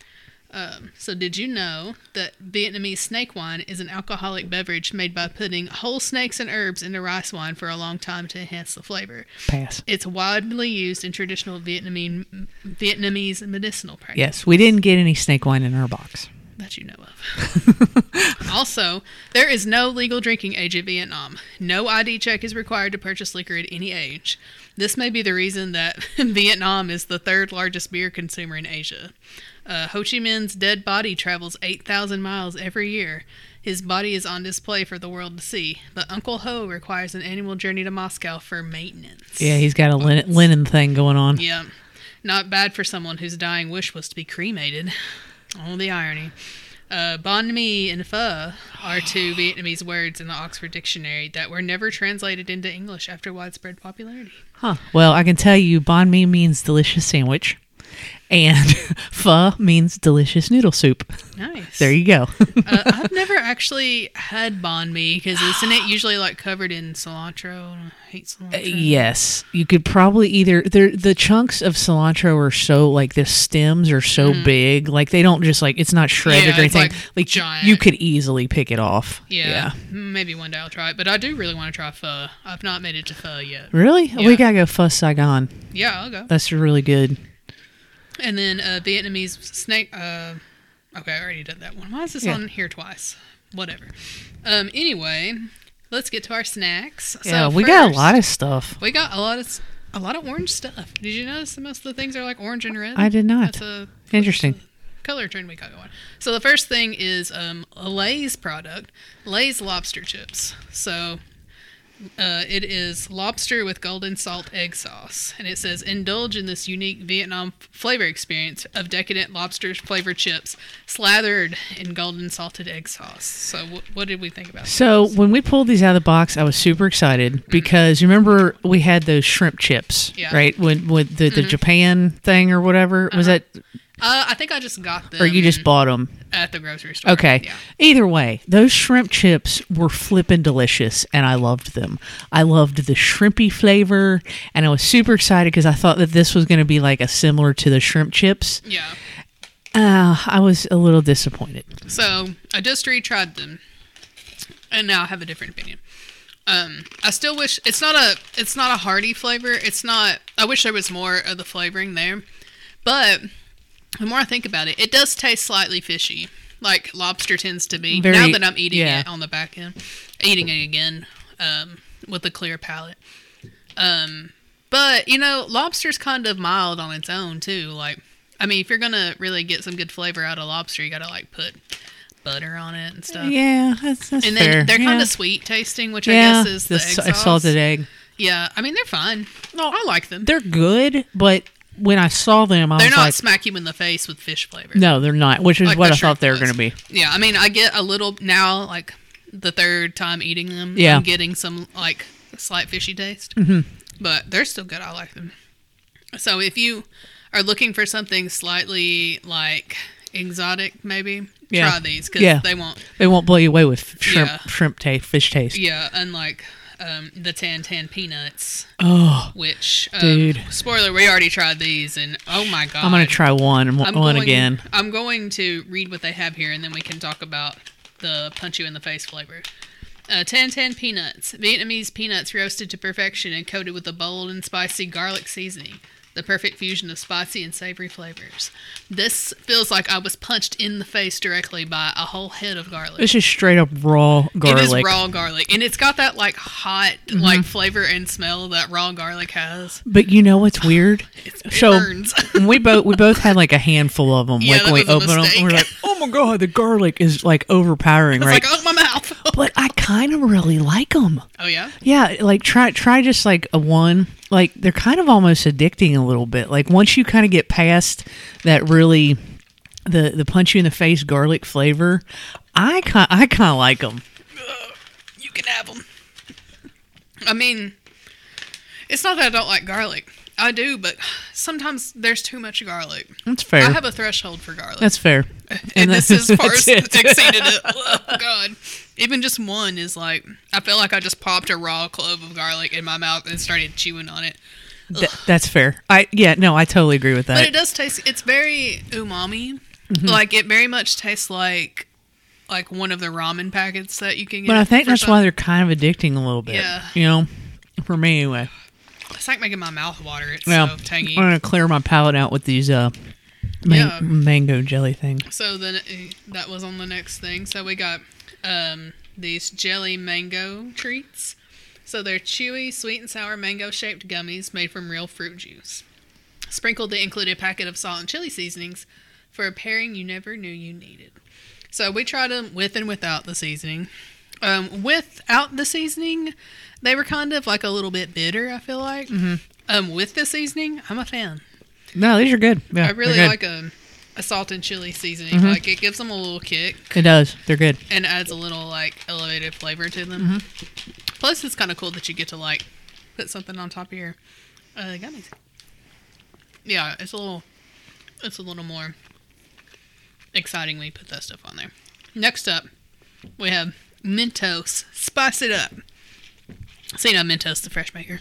So did you know that Vietnamese snake wine is an alcoholic beverage made by putting whole snakes and herbs into rice wine for a long time to enhance the flavor? Pass. It's widely used in traditional Vietnamese medicinal practice. Yes, we didn't get any snake wine in our box. That you know of. Also, there is no legal drinking age in Vietnam. No ID check is required to purchase liquor at any age. This may be the reason that Vietnam is the third largest beer consumer in Asia. Ho Chi Minh's dead body travels 8,000 miles every year. His body is on display for the world to see, but Uncle Ho requires an annual journey to Moscow for maintenance. Yeah, he's got a linen thing going on. Yeah. Not bad for someone whose dying wish was to be cremated. Oh, the irony. Banh mi and pho are two Vietnamese words in the Oxford Dictionary that were never translated into English after widespread popularity. Huh. Well, I can tell you banh mi means delicious sandwich, and pho means delicious noodle soup. Nice. There you go. I've never actually had banh mi because isn't it usually like covered in cilantro? I hate cilantro. Yes, you could probably either the chunks of cilantro are so like the stems are so big, like they don't just like it's not shredded Yeah, or it's, anything. like, giant. You could easily pick it off. Yeah. Maybe one day I'll try it, but I do really want to try pho. I've not made it to pho yet. Really? Yeah. We gotta go Pho Saigon. Yeah, I'll go. That's really good. And then Vietnamese snake. Okay, I already did that one. Why is this on here twice? Whatever. Anyway, let's get to our snacks. Yeah, So we got a first, lot of stuff. We got a lot of orange stuff. Did you notice that most of the things are like orange and red? I did not. Interesting. That's a color trend we got going. So the first thing is a Lay's product, Lay's lobster chips. So it is lobster with golden salt egg sauce. And it says, indulge in this unique Vietnam flavor experience of decadent lobster flavored chips slathered in golden salted egg sauce. So what did we think about So those? when we pulled these out of the box, I was super excited because you remember we had those shrimp chips, Yeah. right? When with the Japan thing or whatever was that, I think I just got them. or you just bought them? at the grocery store. Okay. Yeah. Either way, those shrimp chips were flippin' delicious, and I loved them. I loved the shrimpy flavor, and I was super excited because I thought that this was going to be like a similar to the shrimp chips. Yeah. I was a little disappointed. So I just retried them, and now I have a different opinion. I still wish it's not a hearty flavor. It's not. I wish there was more of the flavoring there, but the more I think about it, it does taste slightly fishy, like lobster tends to be. Very- now that I'm eating yeah. it on the back end, eating it again. with a clear palate. But, lobster's kind of mild on its own, too. Like, I mean, if you're going to really get some good flavor out of lobster, you got to, like, put butter on it and stuff. Yeah, that's and fair. then they're kind Yeah. of sweet tasting, which I guess is the egg sauce. salted egg. Yeah, I mean, they're fine. No, I like them. They're good, but when I saw them, They're was not like, smack you in the face with fish flavor. no, they're not, which is Like what the I thought they were shrimp going to be. Yeah, I mean, I get a little now, like the third time eating them. Yeah. I'm getting some like slight fishy taste, but they're still good. I like them. So if you are looking for something slightly like exotic, maybe try these because they won't blow you away with Yeah. shrimp taste, fish taste. Yeah, unlike the Tan peanuts, Oh, which dude. spoiler, we already tried these, and oh my god, I'm gonna try one again. I'm going to read what they have here, and then we can talk about the punch you in the face flavor. Tan peanuts, Vietnamese peanuts roasted to perfection and coated with a bold and spicy garlic seasoning. The perfect fusion of spicy and savory flavors. This feels like I was punched in the face directly by a whole head of garlic. This is straight up raw garlic. It is raw garlic, and it's got that like hot like flavor and smell that raw garlic has. But you know what's weird? It So burns. we both had like a handful of them. Yeah, like that when we was a opened them, mistake. we're like, oh my god, the garlic is like overpowering, It's right? like, oh, my mouth. But I kind of really like them. Oh, yeah? Yeah, like try just like a one. Like they're kind of almost addicting a little bit. Like once you kind of get past that really the punch you in the face garlic flavor, I kind of like them. You can have them. I mean, it's not that I don't like garlic. I do, but sometimes there's too much garlic. That's fair. I have a threshold for garlic. That's fair. and this is far that's exceeded it. Oh, God. Even just one is like, I feel like I just popped a raw clove of garlic in my mouth and started chewing on it. That's fair. I totally agree with that. But it does taste, it's very umami. Like, it very much tastes like one of the ramen packets that you can get. But I think for that's some- why they're kind of addicting a little bit. Yeah. You know, for me anyway. It's like making my mouth water. It's Well, so tangy. I'm gonna clear my palate out with these Yeah. mango jelly things. So then that was on the next thing. So we got these jelly mango treats. So they're chewy, sweet and sour mango-shaped gummies made from real fruit juice. Sprinkled to include a packet of salt and chili seasonings for a pairing you never knew you needed. So we tried them with and without the seasoning. Without the seasoning, they were kind of like a little bit bitter, I feel like. With the seasoning, I'm a fan. No, these are good. Yeah, I really they're like a salt and chili seasoning. Like, it gives them a little kick. It does. They're good. And adds a little, like, elevated flavor to them. Plus, it's kind of cool that you get to, like, put something on top of your gummies. Yeah, it's a little more exciting when you put that stuff on there. Next up, we have Mentos. Spice it up. So, Mentos, the fresh maker.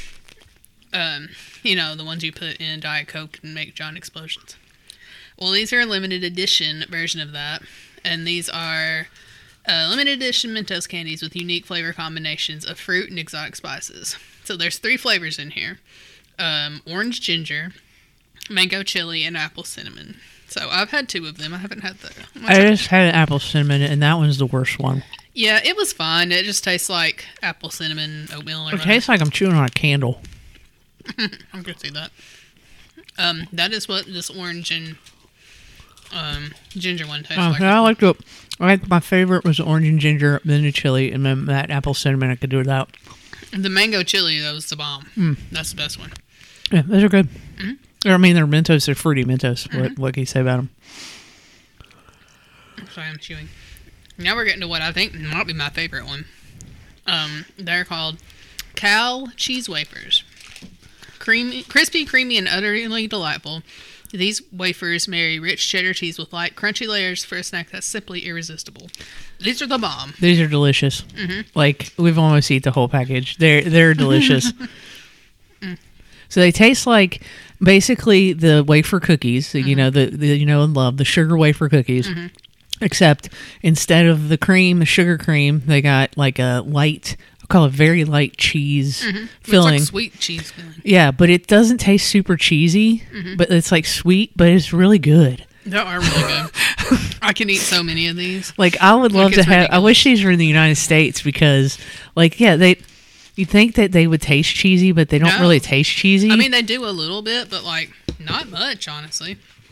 The ones you put in Diet Coke and make giant explosions. Well, these are a limited edition version of that. And these are limited edition Mentos candies with unique flavor combinations of fruit and exotic spices. So there's 3 flavors in here. Orange ginger, mango chili, and apple cinnamon. So I've had 2 of them. I haven't had the... I just had an apple cinnamon, and that one's the worst one. Yeah, it was fine. It just tastes like apple cinnamon oatmeal. Or It tastes like I'm chewing on a candle. I can see that. That is what this orange and ginger one tastes like. I like my favorite was the orange and ginger, then the chili, and then that apple cinnamon I could do without. The mango chili, that was the bomb. That's the best one. Yeah, those are good. Or, I mean, they're Mentos. They're fruity Mentos. What can you say about them? Sorry, I'm chewing. Now we're getting to what I think might be my favorite one. They're called Cal Cheese Wafers. Crispy, creamy, and utterly delightful. These wafers marry rich cheddar cheese with light, crunchy layers for a snack that's simply irresistible. These are the bomb. These are delicious. Like, we've almost eaten the whole package. They're delicious. So they taste like basically the wafer cookies, the and love, the sugar wafer cookies. Except instead of the cream, the sugar cream, they got like a light, I'll call it very light cheese filling. It's like sweet cheese filling. Yeah, but it doesn't taste super cheesy, but it's like sweet, but it's really good. They are really good. I can eat so many of these. Like, I would love to it's have. I ridiculous. wish these were in the United States because, like, yeah, you'd think that they would taste cheesy, but they don't No. really taste cheesy. I mean, they do a little bit, but like not much, honestly.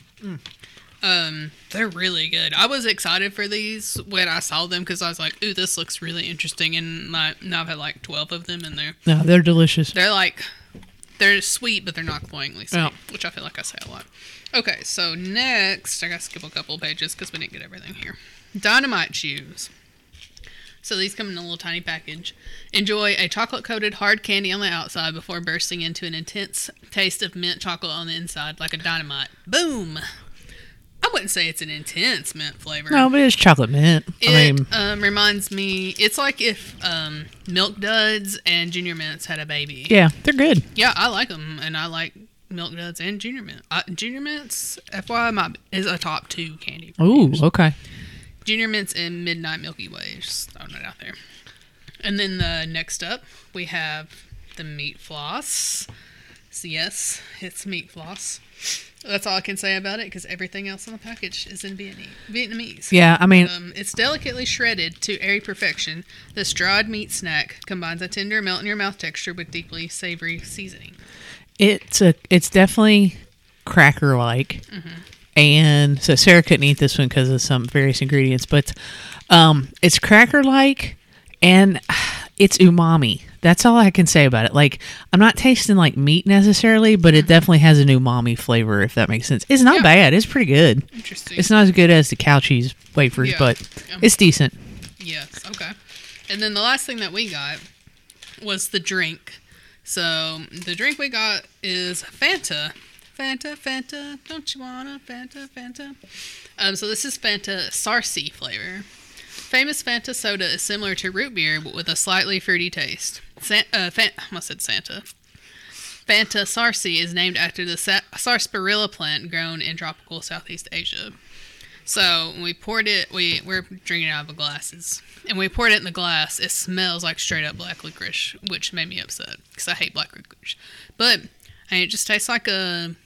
They're really good. I was excited for these when I saw them because I was like, "Ooh, this looks really interesting." And now I've had like 12 of them, and no, they're delicious. they're sweet, but they're not cloyingly sweet, Yeah. which I feel like I say a lot. Okay, so next I gotta skip a couple pages because we didn't get everything here. Dynamite Chews. So these come in a little tiny package. Enjoy a chocolate-coated hard candy on the outside before bursting into an intense taste of mint chocolate on the inside, like a dynamite. Boom! I wouldn't say it's an intense mint flavor. No, but it's chocolate mint. It reminds me, it's like if Milk Duds and Junior Mints had a baby. yeah, they're good. Yeah, I like them, and I like Milk Duds and Junior Mint. Junior Mints, FYI, is a top 2 candy. for Ooh, me. okay. Junior Mints and Midnight Milky Way. Just throwing it out there. And then the next up, we have the Meat Floss. So yes, it's Meat Floss. That's all I can say about it because everything else on the package is in Vietnamese. Yeah, I mean, It's delicately shredded to airy perfection. This dried meat snack combines a tender melt in your mouth texture with deeply savory seasoning. it's definitely cracker-like. And so Sarah couldn't eat this one because of some various ingredients, but it's cracker-like and it's umami. That's all I can say about it. Like, I'm not tasting like meat necessarily, but it definitely has an umami flavor, if that makes sense. It's not Yeah. bad. It's pretty good. Interesting. It's not as good as the cow cheese wafers, Yeah. but Yeah. it's decent. Yes, okay. And then the last thing that we got was the drink. So the drink we got is Fanta. Fanta, don't you wanna Fanta? So this is Fanta Sarsi flavor. Famous Fanta soda is similar to root beer, but with a slightly fruity taste. I almost said Santa. Fanta Sarsi is named after the sarsaparilla plant grown in tropical Southeast Asia. So when we poured it, we're drinking out of the glasses, and we poured it in the glass. It smells like straight up black licorice, which made me upset because I hate black licorice. But it just tastes like a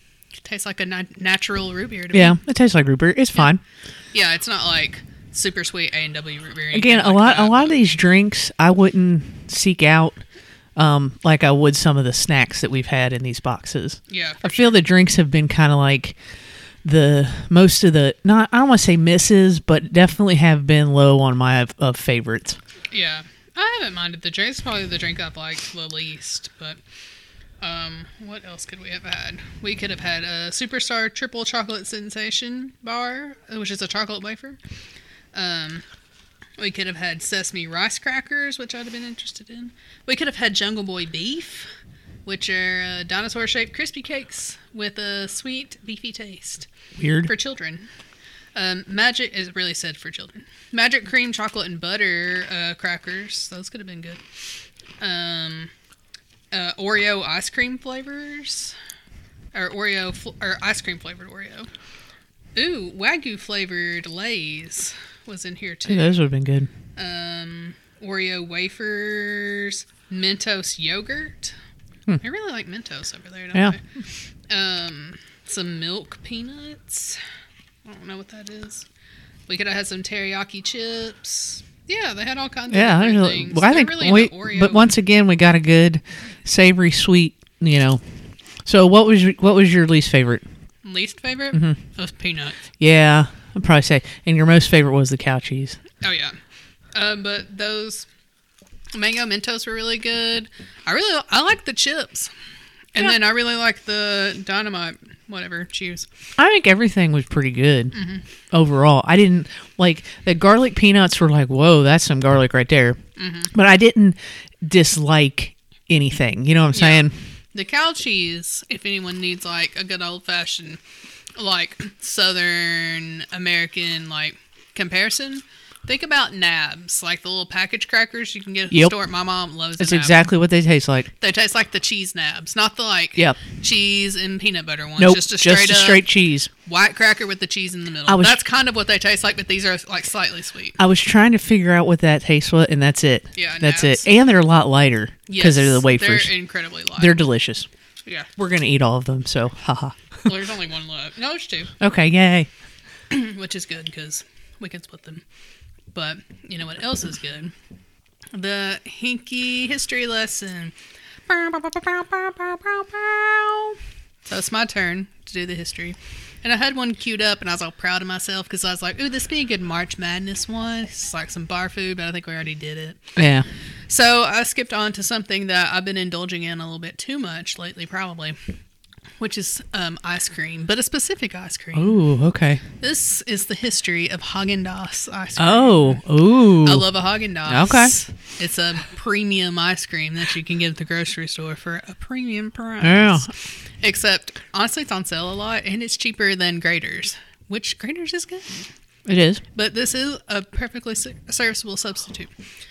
natural root beer to Yeah, me. it tastes like root beer. It's fine. Yeah, it's not like super sweet A&W root beer. or Again, anything a like lot that. of these drinks I wouldn't seek out like I would some of the snacks that we've had in these boxes. Yeah, I feel the drinks have been kind of like most of the I don't want to say misses, but definitely have been low on my favorites. yeah. I haven't minded the drink. It's probably the drink I've liked the least, but what else could we have had? We could have had a Superstar Triple Chocolate Sensation bar, which is a chocolate wafer. We could have had Sesame Rice Crackers, which I'd have been interested in. We could have had Jungle Boy Beef, which are dinosaur-shaped crispy cakes with a sweet, beefy taste Weird. for children. Magic is really said for children. Magic Cream Chocolate and Butter crackers. Those could have been good. Oreo ice cream flavors. Or or ice cream flavored Oreo. Ooh, Wagyu flavored Lay's was in here too. Those would have been good. Oreo wafers. Mentos yogurt. I really like Mentos over there, don't Yeah. they? Some milk peanuts. I don't know what that is. We could have had some teriyaki chips. Yeah, they had all kinds of different things. Well, I They're think really into Oreo. but once again we got a good savory sweet, So what was your least favorite? Least favorite? Was peanuts. Yeah, I'd probably say. And your most favorite was the cow cheese. Oh yeah. But those mango Mentos were really good. I like the chips. And then I really like the dynamite chews. I think everything was pretty good Mm-hmm. overall. I didn't like the garlic peanuts were like, whoa, that's some garlic right there. Mm-hmm. But I didn't dislike anything. You know what I'm saying? The cow cheese, if anyone needs like a good old fashioned like Southern American like comparison, think about nabs, like the little package crackers you can get at the Yep. store. My mom loves That's a nab. exactly what they taste like. They taste like the cheese nabs, not the like Yep. cheese and peanut butter ones. Nope. Just a straight cheese. white cracker with the cheese in the middle. That's kind of what they taste like, but these are like slightly sweet. I was trying to figure out what that tastes like, and that's it. Yeah, that's nabs. it. And they're a lot lighter because they're the Yes, wafers. They're incredibly light. They're delicious. Yeah. We're gonna eat all of them. So, haha. Well, there's only one left. No, there's two. Okay, yay. which is good because we can split them. But you know what else is good? The Hinky history lesson. So it's my turn to do the history. And I had one queued up, and I was all proud of myself because I was like, ooh, this would be a good March Madness one. It's like some bar food, but I think we already did it. Yeah. So I skipped on to something that I've been indulging in a little bit too much lately, probably, which is ice cream, but a specific ice cream. Ooh, okay. This is the history of Haagen-Dazs ice cream. Oh, ooh. I love a Haagen-Dazs. Okay. It's a premium ice cream that you can get at the grocery store for a premium price. Yeah. Except, honestly, it's on sale a lot, and it's cheaper than Grater's, which Grater's is good. It is. But this is a perfectly serviceable substitute.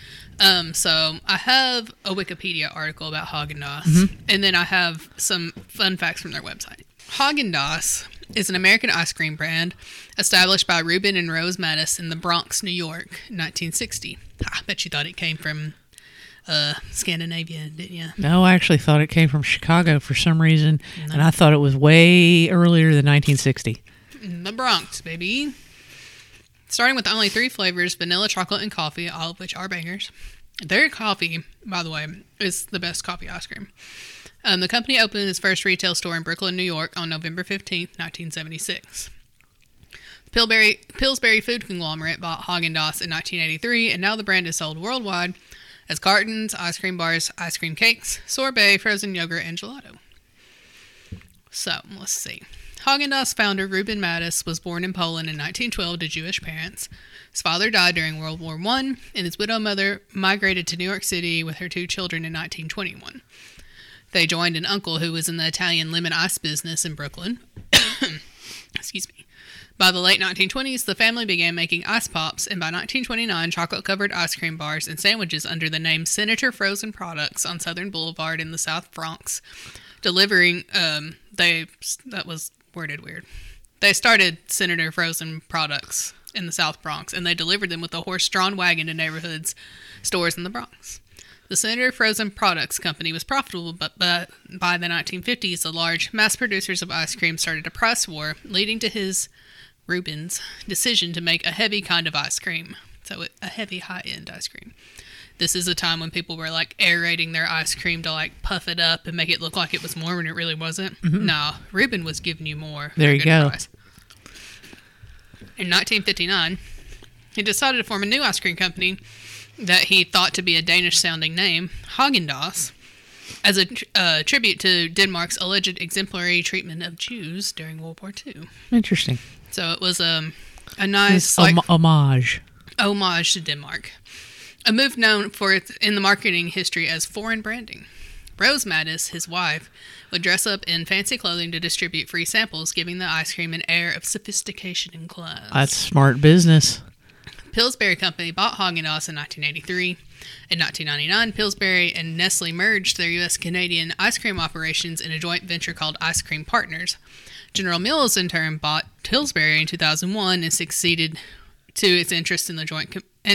So I have a Wikipedia article about Haagen-Dazs, and then I have some fun facts from their website. Haagen-Dazs is an American ice cream brand established by Reuben and Rose Mattis in the Bronx, New York, in 1960. I bet you thought it came from Scandinavia, didn't you? No, I actually thought it came from Chicago for some reason, and I thought it was way earlier than 1960. In the Bronx, baby. Starting with only 3 flavors, vanilla, chocolate, and coffee, all of which are bangers. Their coffee, by the way, is the best coffee ice cream. The company opened its first retail store in Brooklyn, New York on November 15th, 1976. Pillsbury Food Conglomerate bought Haagen-Dazs in 1983, and now the brand is sold worldwide as cartons, ice cream bars, ice cream cakes, sorbet, frozen yogurt, and gelato. So, let's see. Haagen-Dazs founder Reuben Mattis was born in Poland in 1912 to Jewish parents. His father died during World War I, and his widow mother migrated to New York City with her 2 children in 1921. They joined an uncle who was in the Italian lemon ice business in Brooklyn. Excuse me. By the late 1920s, the family began making ice pops, and by 1929, chocolate-covered ice cream bars and sandwiches under the name Senator Frozen Products on Southern Boulevard in the South Bronx. Delivering, that was worded weird. They started Senator Frozen Products in the South Bronx, and they delivered them with a horse-drawn wagon to neighborhoods, stores in the Bronx. The Senator Frozen Products Company was profitable, but by the 1950s, the large mass producers of ice cream started a price war, leading to Reuben's decision to make a heavy kind of ice cream. So a heavy, high-end ice cream. This is a time when people were like aerating their ice cream to like puff it up and make it look like it was more when it really wasn't. Mm-hmm. No, Reuben was giving you more. There you go. Price. In 1959, he decided to form a new ice cream company that he thought to be a Danish-sounding name, Haagen-Dazs, as a tribute to Denmark's alleged exemplary treatment of Jews during World War II. Interesting. So it was a nice homage to Denmark. A move known for it in the marketing history as foreign branding. Rose Mattis, his wife, would dress up in fancy clothing to distribute free samples, giving the ice cream an air of sophistication and class. That's smart business. Pillsbury Company bought Haagen-Dazs in 1983. In 1999, Pillsbury and Nestle merged their U.S.-Canadian ice cream operations in a joint venture called Ice Cream Partners. General Mills, in turn, bought Pillsbury in 2001 and succeeded to its interest in the joint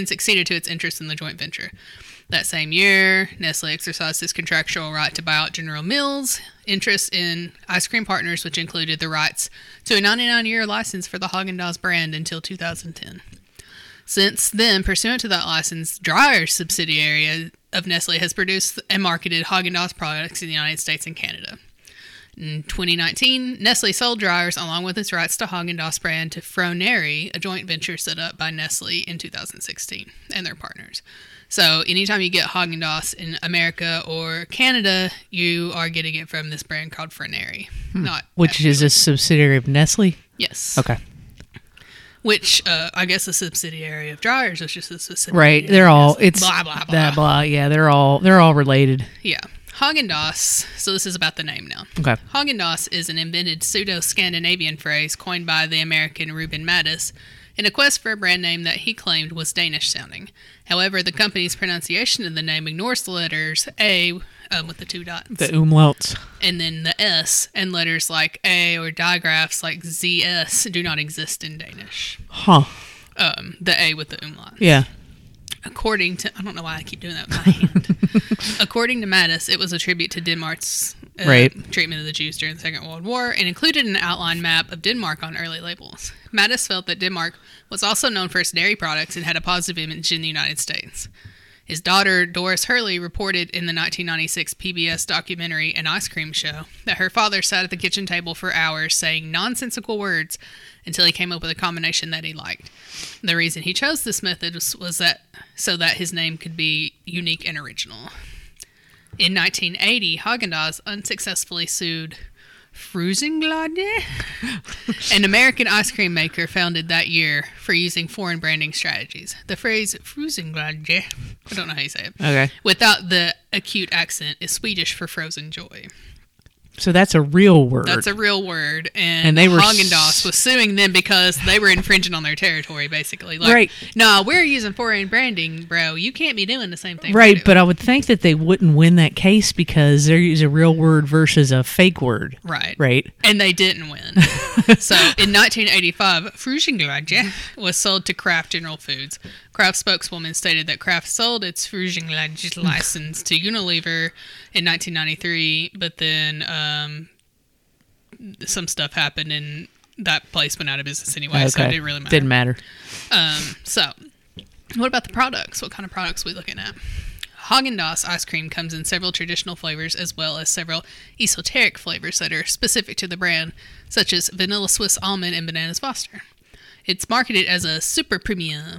venture. That same year, Nestle exercised its contractual right to buy out General Mills' interest in Ice Cream Partners, which included the rights to a 99-year license for the Haagen-Dazs brand until 2010. Since then, pursuant to that license, Dreyer's subsidiary of Nestle has produced and marketed Haagen-Dazs products in the United States and Canada. In 2019, Nestle sold Dreyer's along with its rights to Haagen-Dazs brand to Froneri, a joint venture set up by Nestle in 2016, and their partners. So anytime you get Haagen-Dazs in America or Canada, you are getting it from this brand called Froneri. Which is a subsidiary of Nestle? Yes. Okay. Which, I guess, a subsidiary of Dreyer's, which is a subsidiary. Right. They're all, it's blah, blah, blah. That blah. Yeah, they're all related. Yeah. Haagen-Dazs, so this is about the name now. Okay. Haagen-Dazs is an invented pseudo-Scandinavian phrase coined by the American Reuben Mattis in a quest for a brand name that he claimed was Danish-sounding. However, the company's pronunciation of the name ignores the letters A with the 2 dots. The umlauts. And then the S, and letters like A or digraphs like ZS do not exist in Danish. Huh. The A with the umlaut. Yeah. According to, I don't know why I keep doing that with my hand. According to Mattis, it was a tribute to Denmark's Right. treatment of the Jews during the Second World War, and included an outline map of Denmark on early labels. Mattis felt that Denmark was also known for its dairy products and had a positive image in the United States. His daughter, Doris Hurley, reported in the 1996 PBS documentary An Ice Cream Show that her father sat at the kitchen table for hours saying nonsensical words until he came up with a combination that he liked. The reason he chose this method was that so that his name could be unique and original. In 1980, Haagen-Dazs unsuccessfully sued Freuzenglade, an American ice cream maker founded that year for using foreign branding strategies. The phrase Freuzenglade, I don't know how you say it, Okay. without the acute accent, is Swedish for frozen joy. So that's a real word. That's a real word, And they were Haagen-Dazs was suing them because they were infringing on their territory, basically. Like, Right. No, we're using foreign branding, bro. You can't be doing the same thing. Right, but I would think that they wouldn't win that case because they're using a real word versus a fake word. Right. Right. And they didn't win. So in 1985, Frühlingsglade was sold to Kraft General Foods. Kraft spokeswoman stated that Kraft sold its Frühlingsglade license to Unilever in 1993, but then some stuff happened and that place went out of business anyway, so it didn't really matter. Didn't matter. So, what about the products? What kind of products are we looking at? Haagen-Dazs ice cream comes in several traditional flavors as well as several esoteric flavors that are specific to the brand, such as vanilla Swiss almond and bananas Foster. It's marketed as a super premium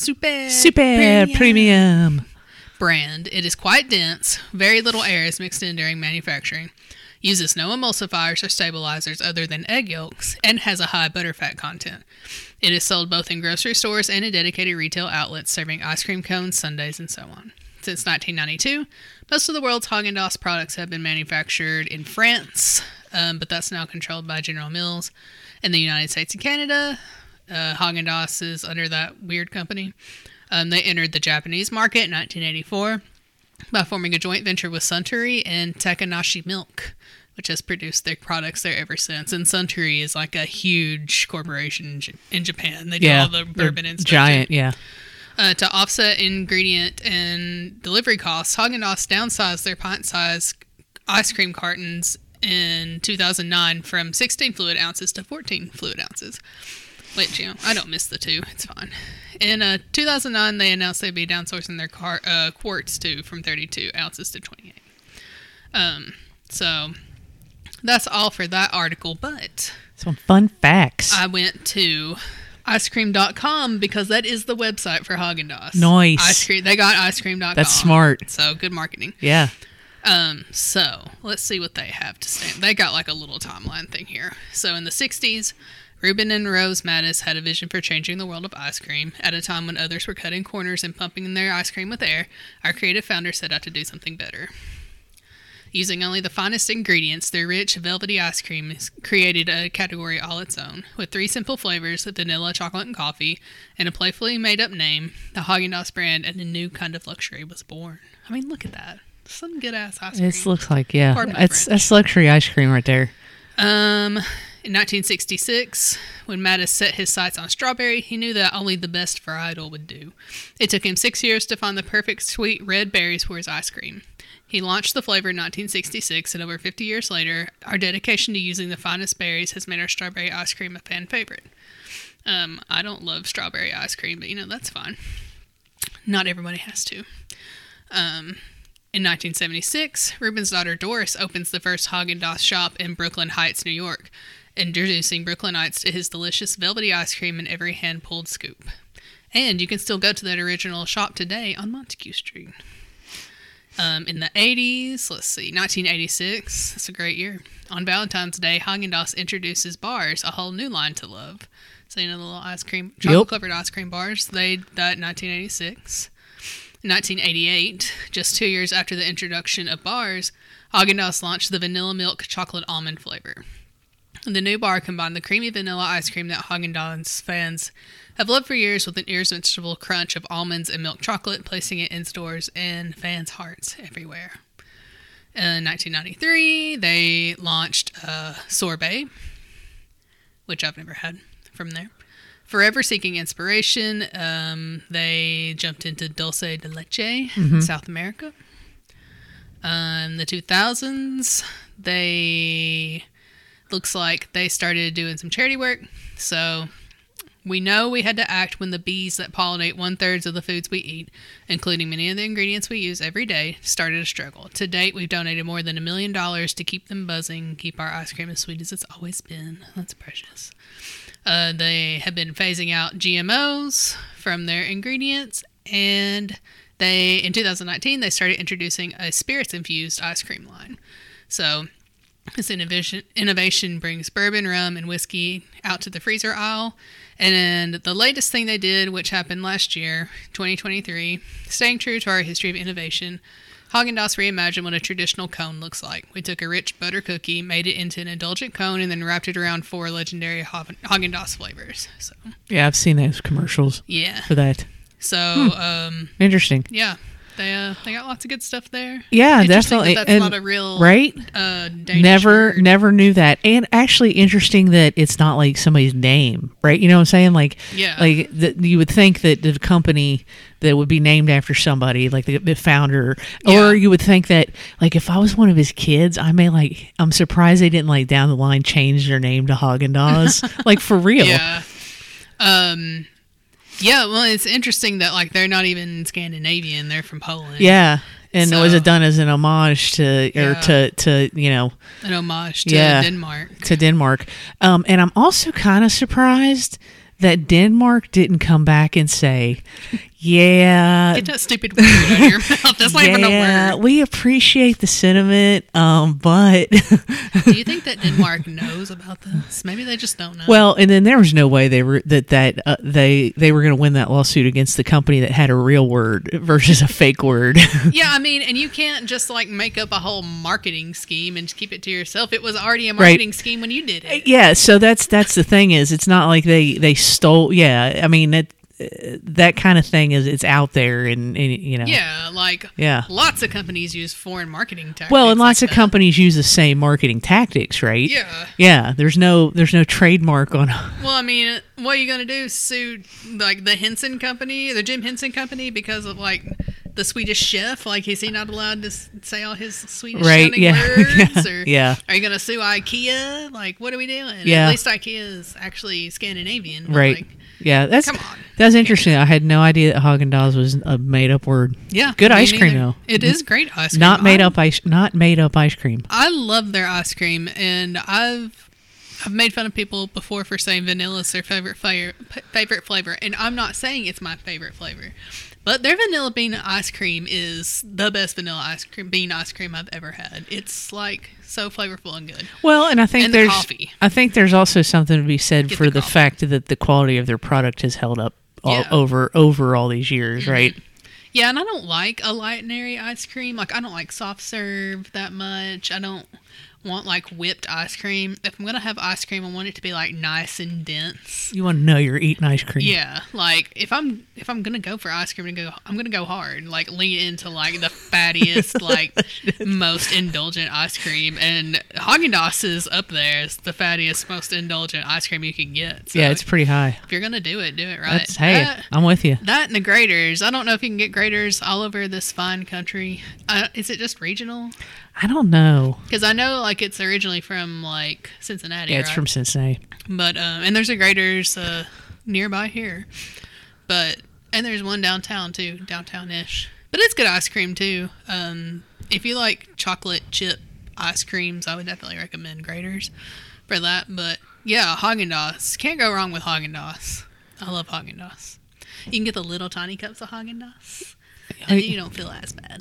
Premium brand. It is quite dense, very little air is mixed in during manufacturing, uses no emulsifiers or stabilizers other than egg yolks, and has a high butterfat content. It is sold both in grocery stores and in dedicated retail outlets serving ice cream cones, sundaes, and so on. Since 1992, most of the world's Haagen-Dazs products have been manufactured in France, but that's now controlled by General Mills. In the United States and Canada, Haagen-Dazs is under that weird company. They entered the Japanese market in 1984 by forming a joint venture with Suntory and Takanashi Milk, which has produced their products there ever since. And Suntory is like a huge corporation in Japan. They do all the bourbon and stuff. Giant, yeah. To offset ingredient and delivery costs, Haagen-Dazs downsized their pint-sized ice cream cartons in 2009 from 16 fluid ounces to 14 fluid ounces. Which, I don't miss the two. It's fine. In 2009, they announced they'd be downsizing their quarts from 32 ounces to 28. So that's all for that article. But some fun facts. I went to icecream.com because that is the website for Haagen-Dazs. Nice. Ice cream. They got icecream.com. That's smart. So good marketing. Yeah. So let's see what they have to stand. They got like a little timeline thing here. So in the 60s, Reuben and Rose Mattis had a vision for changing the world of ice cream. At a time when others were cutting corners and pumping their ice cream with air, our creative founders set out to do something better. Using only the finest ingredients, their rich, velvety ice cream created a category all its own. With 3 simple flavors, vanilla, chocolate, and coffee, and a playfully made-up name, the Haagen-Dazs brand and a new kind of luxury was born. I mean, look at that. Some good-ass ice cream. It looks like, yeah. That's luxury ice cream right there. In 1966, when Mattis set his sights on strawberry, he knew that only the best varietal would do. It took him 6 years to find the perfect sweet red berries for his ice cream. He launched the flavor in 1966, and over 50 years later, our dedication to using the finest berries has made our strawberry ice cream a fan favorite. I don't love strawberry ice cream, but that's fine. Not everybody has to. In 1976, Reuben's daughter Doris opens the first Haagen-Dazs shop in Brooklyn Heights, New York, introducing Brooklynites to his delicious velvety ice cream in every hand-pulled scoop. And you can still go to that original shop today on Montague Street. In the 80s, 1986, that's a great year. On Valentine's Day, Haagen-Dazs introduces bars, a whole new line to love. So, the little ice cream, chocolate-covered ice cream bars, that in 1986. In 1988, just 2 years after the introduction of bars, Haagen-Dazs launched the vanilla milk chocolate almond flavor. The new bar combined the creamy vanilla ice cream that Haagen-Dazs fans have loved for years with an irresistible crunch of almonds and milk chocolate, placing it in stores and fans' hearts everywhere. In 1993, they launched Sorbet, which I've never had from there. Forever seeking inspiration, they jumped into dulce de leche in South America. The 2000s, they looks like they started doing some charity work. So we know we had to act when the bees that pollinate 1/3 of the foods we eat, including many of the ingredients we use every day, started a struggle. To date, we've donated more than $1 million to keep them buzzing, keep our ice cream as sweet as it's always been. That's precious. They have been phasing out GMOs from their ingredients, and in 2019, they started introducing a spirits-infused ice cream line. So this innovation brings bourbon, rum, and whiskey out to the freezer aisle. And then the latest thing they did, which happened last year, 2023, staying true to our history of innovation, Haagen-Dazs reimagined what a traditional cone looks like. We took a rich butter cookie, made it into an indulgent cone, and then wrapped it around 4 legendary Haagen-Dazs flavors. So Yeah, I've seen those commercials for that. So, Interesting. Yeah. They got lots of good stuff there. Yeah, Interesting definitely. That's not a real right. Danish Never word. knew that. And actually, interesting that it's not like somebody's name, right? You know what I'm saying? Like, Yeah. like you would think that the company that would be named after somebody, like the founder, Yeah. or you would think that, like, if I was one of his kids, I'm surprised they didn't like down the line change their name to Haagen-Dazs, like for real. Yeah. Yeah, well, it's interesting that like they're not even Scandinavian; they're from Poland. Yeah. And So- was it done as an homage to, or Yeah. to you know, An homage to Yeah. Denmark. to Denmark. And I'm also kind of surprised that Denmark didn't come back and say, yeah, Get that stupid word out of your mouth. That's not even a word. we appreciate the sentiment, but Do you think that Denmark knows about this? Maybe they just don't know. well, and then there was no way they were they were going to win that lawsuit against the company that had a real word versus a fake word. yeah, I mean, and you can't just like make up a whole marketing scheme and keep it to yourself. It was already a marketing scheme when you did it. Yeah, so that's the thing is it's not like they stole. Yeah, I mean that kind of thing is it's out there and you know. Yeah, like Yeah. lots of companies use foreign marketing tactics. Well, and lots like of that. companies use the same marketing tactics, right? Yeah. Yeah, there's no trademark on. Well, I mean, what are you gonna do? Sue like the Henson Company, the Jim Henson Company, because of like the Swedish chef? Like, is he not allowed to say all his Swedish Right, sounding yeah, words? yeah, Or yeah. are you gonna sue IKEA? Like, what are we doing? Yeah. At least IKEA is actually Scandinavian. But Right. Like, Yeah, Come on. that's interesting. I had no idea that Haagen-Dazs was a made-up word. yeah. Good me ice cream, neither. though. It is great ice cream. Not made up ice cream. I love their ice cream, and I've made fun of people before for saying vanilla is their favorite flavor, and I'm not saying it's my favorite flavor, but their vanilla bean ice cream is the best vanilla bean ice cream I've ever had. It's like so flavorful and good. Well, and I think And the coffee. I think there's also something to be said Get for the the coffee. fact that the quality of their product has held up Yeah. over all these years, right? Yeah, and I don't like a light and airy ice cream. Like, I don't like soft serve that much. I don't want like whipped ice cream. If I'm gonna have ice cream, I want it to be like nice and dense. You want to know you're eating ice cream. Yeah, like if I'm gonna go for ice cream I'm gonna go hard, like lean into like the fattiest, like most indulgent ice cream, and Haagen-Dazs is up there as the fattiest, most indulgent ice cream you can get. So Yeah, it's pretty high. if you're gonna do it right. Hey, I'm with you. That and the graters. I don't know if you can get graters all over this fine country. Is it just regional? I don't know. Because I know like it's originally from like Cincinnati. Yeah, it's right? from Cincinnati. But and there's a Graders nearby here, and there's one downtown too, downtown-ish. But it's good ice cream too. If you like chocolate chip ice creams, I would definitely recommend Graders for that. But yeah, Haagen-Dazs, can't go wrong with Haagen-Dazs. I love Haagen-Dazs. You can get the little tiny cups of Haagen-Dazs, and then you don't feel as bad.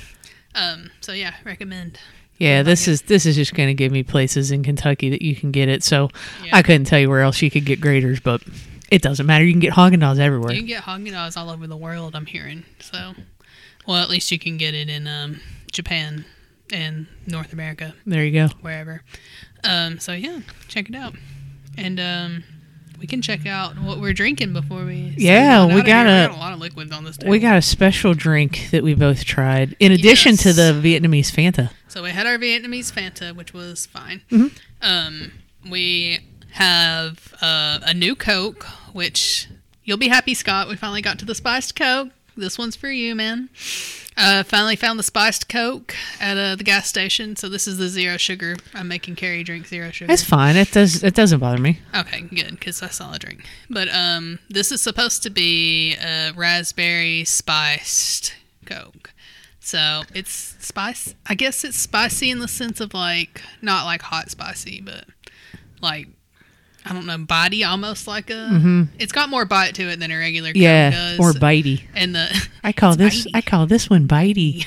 So yeah, recommend. Yeah, this is just going to give me places in Kentucky that you can get it. So Yeah. I couldn't tell you where else you could get graters, but it doesn't matter. You can get Haagen-Dazs everywhere. You can get Haagen-Dazs all over the world, I'm hearing. So, well, at least you can get it in Japan and North America, There you go. wherever. So yeah, check it out, and we can check out what we're drinking before we. Yeah, sign out we of here. got a lot of liquids on this table. We got a special drink that we both tried, in addition to Yes. the Vietnamese Fanta. So we had our Vietnamese Fanta, which was fine. Mm-hmm. We have a new Coke, which you'll be happy, Scott. We finally got to the spiced Coke. this one's for you, man. Finally found the spiced Coke at the gas station. So this is the zero sugar. I'm making Carrie drink zero sugar. That's fine. It doesn't bother me. Okay, good, because that's all I drink. But this is supposed to be a raspberry spiced Coke. So it's spice. I guess it's spicy in the sense of like not like hot spicy, but like I don't know, bitey, almost like a. It's got more bite to it than a regular Coke does. More bitey. And I call bitey. this one bitey.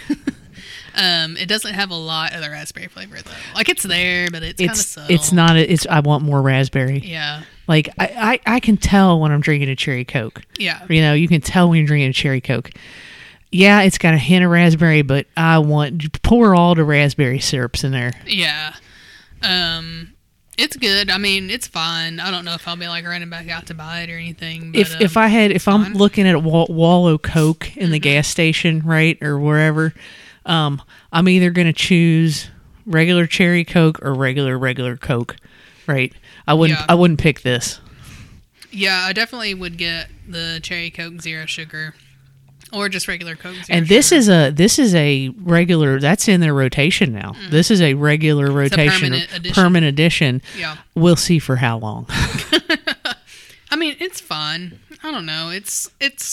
It doesn't have a lot of the raspberry flavor though. Like it's there, but it's kind of subtle. It's not. I want more raspberry. Yeah. Like I can tell when I'm drinking a cherry Coke. Yeah. You know, you can tell when you're drinking a cherry Coke. Yeah, it's got a hint of raspberry, but I want pour all the raspberry syrups in there. Yeah. It's good. I mean, it's fine. I don't know if I'll be like running back out to buy it or anything. But, if I'm looking at a Wallow Coke in the gas station, right, or wherever, I'm either going to choose regular cherry Coke or regular Coke, right? I wouldn't pick this. Yeah, I definitely would get the cherry Coke zero sugar. Or just regular Coke zero and sugar. this is a regular, that's in their rotation now. This is a regular rotation, permanent edition. Yeah. We'll see for how long. I mean, it's fun. I don't know. It's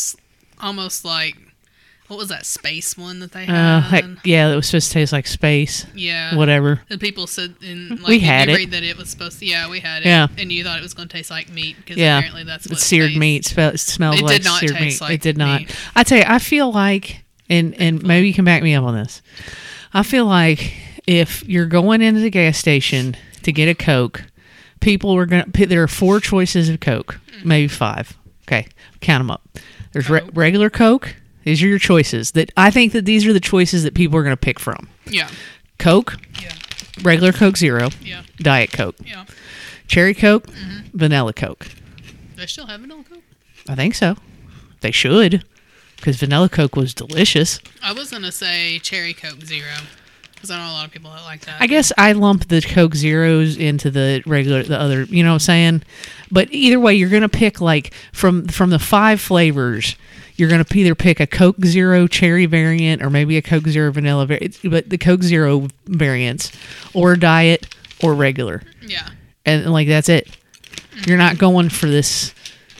almost like, what was that space one that they had? Yeah, it was supposed to taste like space. Yeah. Whatever. The people said, we had it. Read that it was supposed to, we had it. Yeah. And you thought it was going to taste like meat because apparently that's what it's seared space. meat. It smells like seared meat. Like it did not. Meat. I tell you, I feel like, and maybe you can back me up on this. I feel like if you're going into the gas station to get a Coke, people are going to, there are 4 choices of Coke, maybe 5. Okay, count them up. There's regular Coke. These are your choices. That I think that these are the choices that people are going to pick from. Yeah. Coke. Yeah. Regular Coke Zero. Yeah. Diet Coke. Yeah. Cherry Coke. Vanilla Coke. They still have vanilla Coke? I think so. They should. Because vanilla Coke was delicious. I was going to say cherry Coke Zero. Because I know a lot of people that like that. I guess I lump the Coke Zeros into the other, you know what I'm saying? But either way, you're going to pick like from the 5 flavors. You're going to either pick a Coke Zero cherry variant or maybe a Coke Zero vanilla variant, but the Coke Zero variants, or diet or regular. Yeah. And like that's it. You're not going for this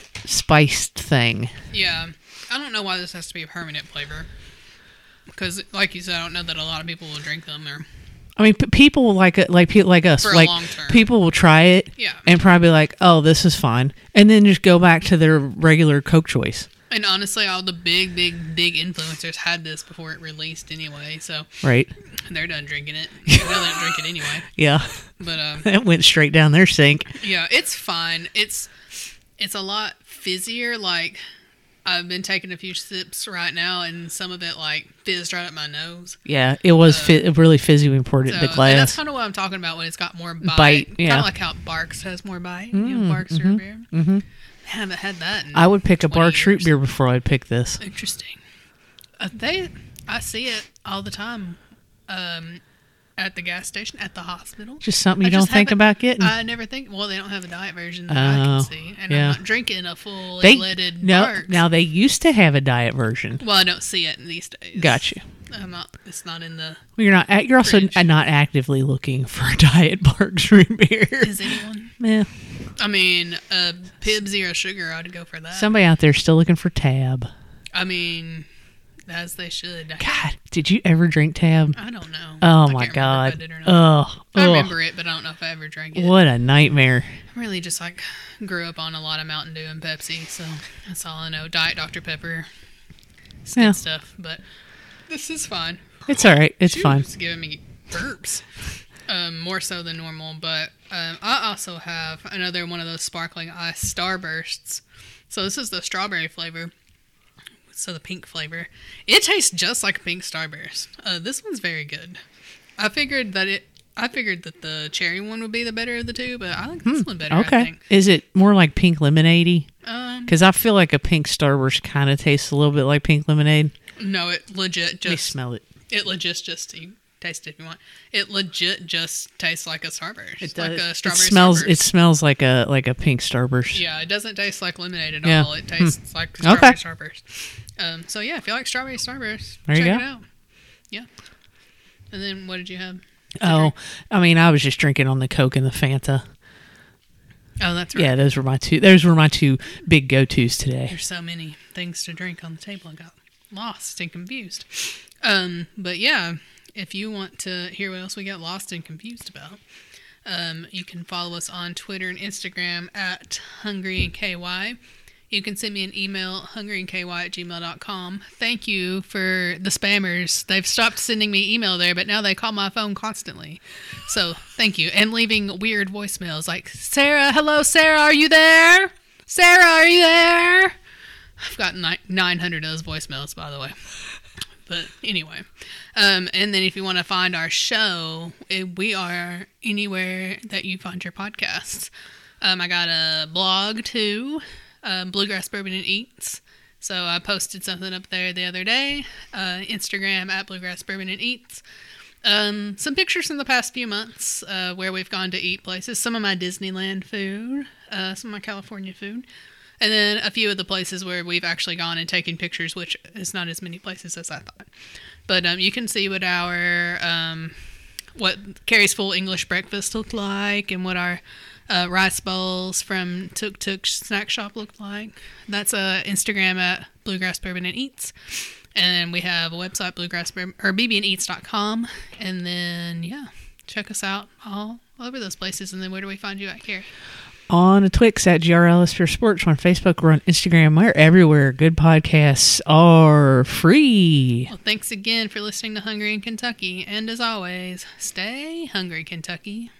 spiced thing. Yeah. I don't know why this has to be a permanent flavor. Because, like you said, I don't know that a lot of people will drink them. I mean, people like us, For like a long term. people will try it and probably be like, oh, this is fine, and then just go back to their regular Coke choice. And honestly, all the big influencers had this before it released anyway, so right, they're done drinking it. They don't drink it anyway. Yeah, but it went straight down their sink. Yeah, it's fine. It's a lot fizzier. Like I've been taking a few sips right now, and some of it like fizzed right up my nose. Yeah, it was really fizzy when we poured it in the glass. And that's kind of what I'm talking about when it's got more bite. Kind of like how Barks has more bite. Barks root beer. Mm-hmm. I haven't had that. I would pick a Barks root beer before I'd pick this. Interesting. I see it all the time at the gas station, at the hospital. Just something you don't think about getting? I never think. Well, they don't have a diet version that I can see. And I'm not drinking a full leaded Barks. Now, they used to have a diet version. Well, I don't see it these days. Gotcha. It's not in the. Well, you're also not actively looking for a diet Barks root beer. Is anyone? Yeah. I mean, Pib Zero Sugar, I'd go for that. Somebody out there still looking for Tab. I mean, as they should. God, did you ever drink Tab? I don't know. Oh my God. If I did or not. I Oh, remember it, but I don't know if I ever drank it. What a nightmare. I really just grew up on a lot of Mountain Dew and Pepsi, so that's all I know. Diet Dr. Pepper. It's good stuff, but this is fine. It's all right. It's fine. It's giving me burps. More so than normal, but I also have another one of those sparkling ice Starbursts. So this is the strawberry flavor. So the pink flavor. It tastes just like a pink Starburst. This one's very good. I figured that the cherry one would be the better of the two, but I like this one better. Okay. I think. Is it more like pink lemonade-y? Because I feel like a pink Starburst kind of tastes a little bit like pink lemonade. No, it legit just. Let me smell it. It legit just taste it if you want. It legit just tastes like a Starburst. It like does. a strawberry It Starburst. smells like a pink Starburst. Yeah, it doesn't taste like lemonade at Yeah. all. It tastes like Okay. strawberry Starburst. So yeah, if you like strawberry Starburst, There you check go. it out. Yeah. And then what did you have? Oh, I mean, I was just drinking on the Coke and the Fanta. Oh, that's right. Yeah, those were my two big go-tos today. There's so many things to drink on the table. I got lost and confused. But yeah, if you want to hear what else we got lost and confused about, you can follow us on Twitter and Instagram at hungryandky. You can send me an email, hungryandky@gmail.com. Thank you for the spammers. They've stopped sending me email there, but now they call my phone constantly. So thank you. And leaving weird voicemails like, Sarah, hello, Sarah, are you there? Sarah, are you there? I've got 900 of those voicemails, by the way. But anyway. And then if you want to find our show, we are anywhere that you find your podcasts. I got a blog, too. Bluegrass Bourbon and Eats. So I posted something up there the other day. Instagram at Bluegrass Bourbon and Eats. Some pictures from the past few months where we've gone to eat places. Some of my Disneyland food. Some of my California food. And then a few of the places where we've actually gone and taken pictures, which is not as many places as I thought. But you can see what what Carrie's full English breakfast looked like and what our rice bowls from Tuk Tuk Snack Shop look like. That's Instagram at Bluegrass Bourbon and Eats. And we have a website, bbneats.com. And then, yeah, check us out all over those places. And then where do we find you at, Carrie? On the Twix at GRLS Pure Sports. We're on Facebook. We're on Instagram. We're everywhere. Good podcasts are free. Well, thanks again for listening to Hungry in Kentucky. And as always, stay hungry, Kentucky.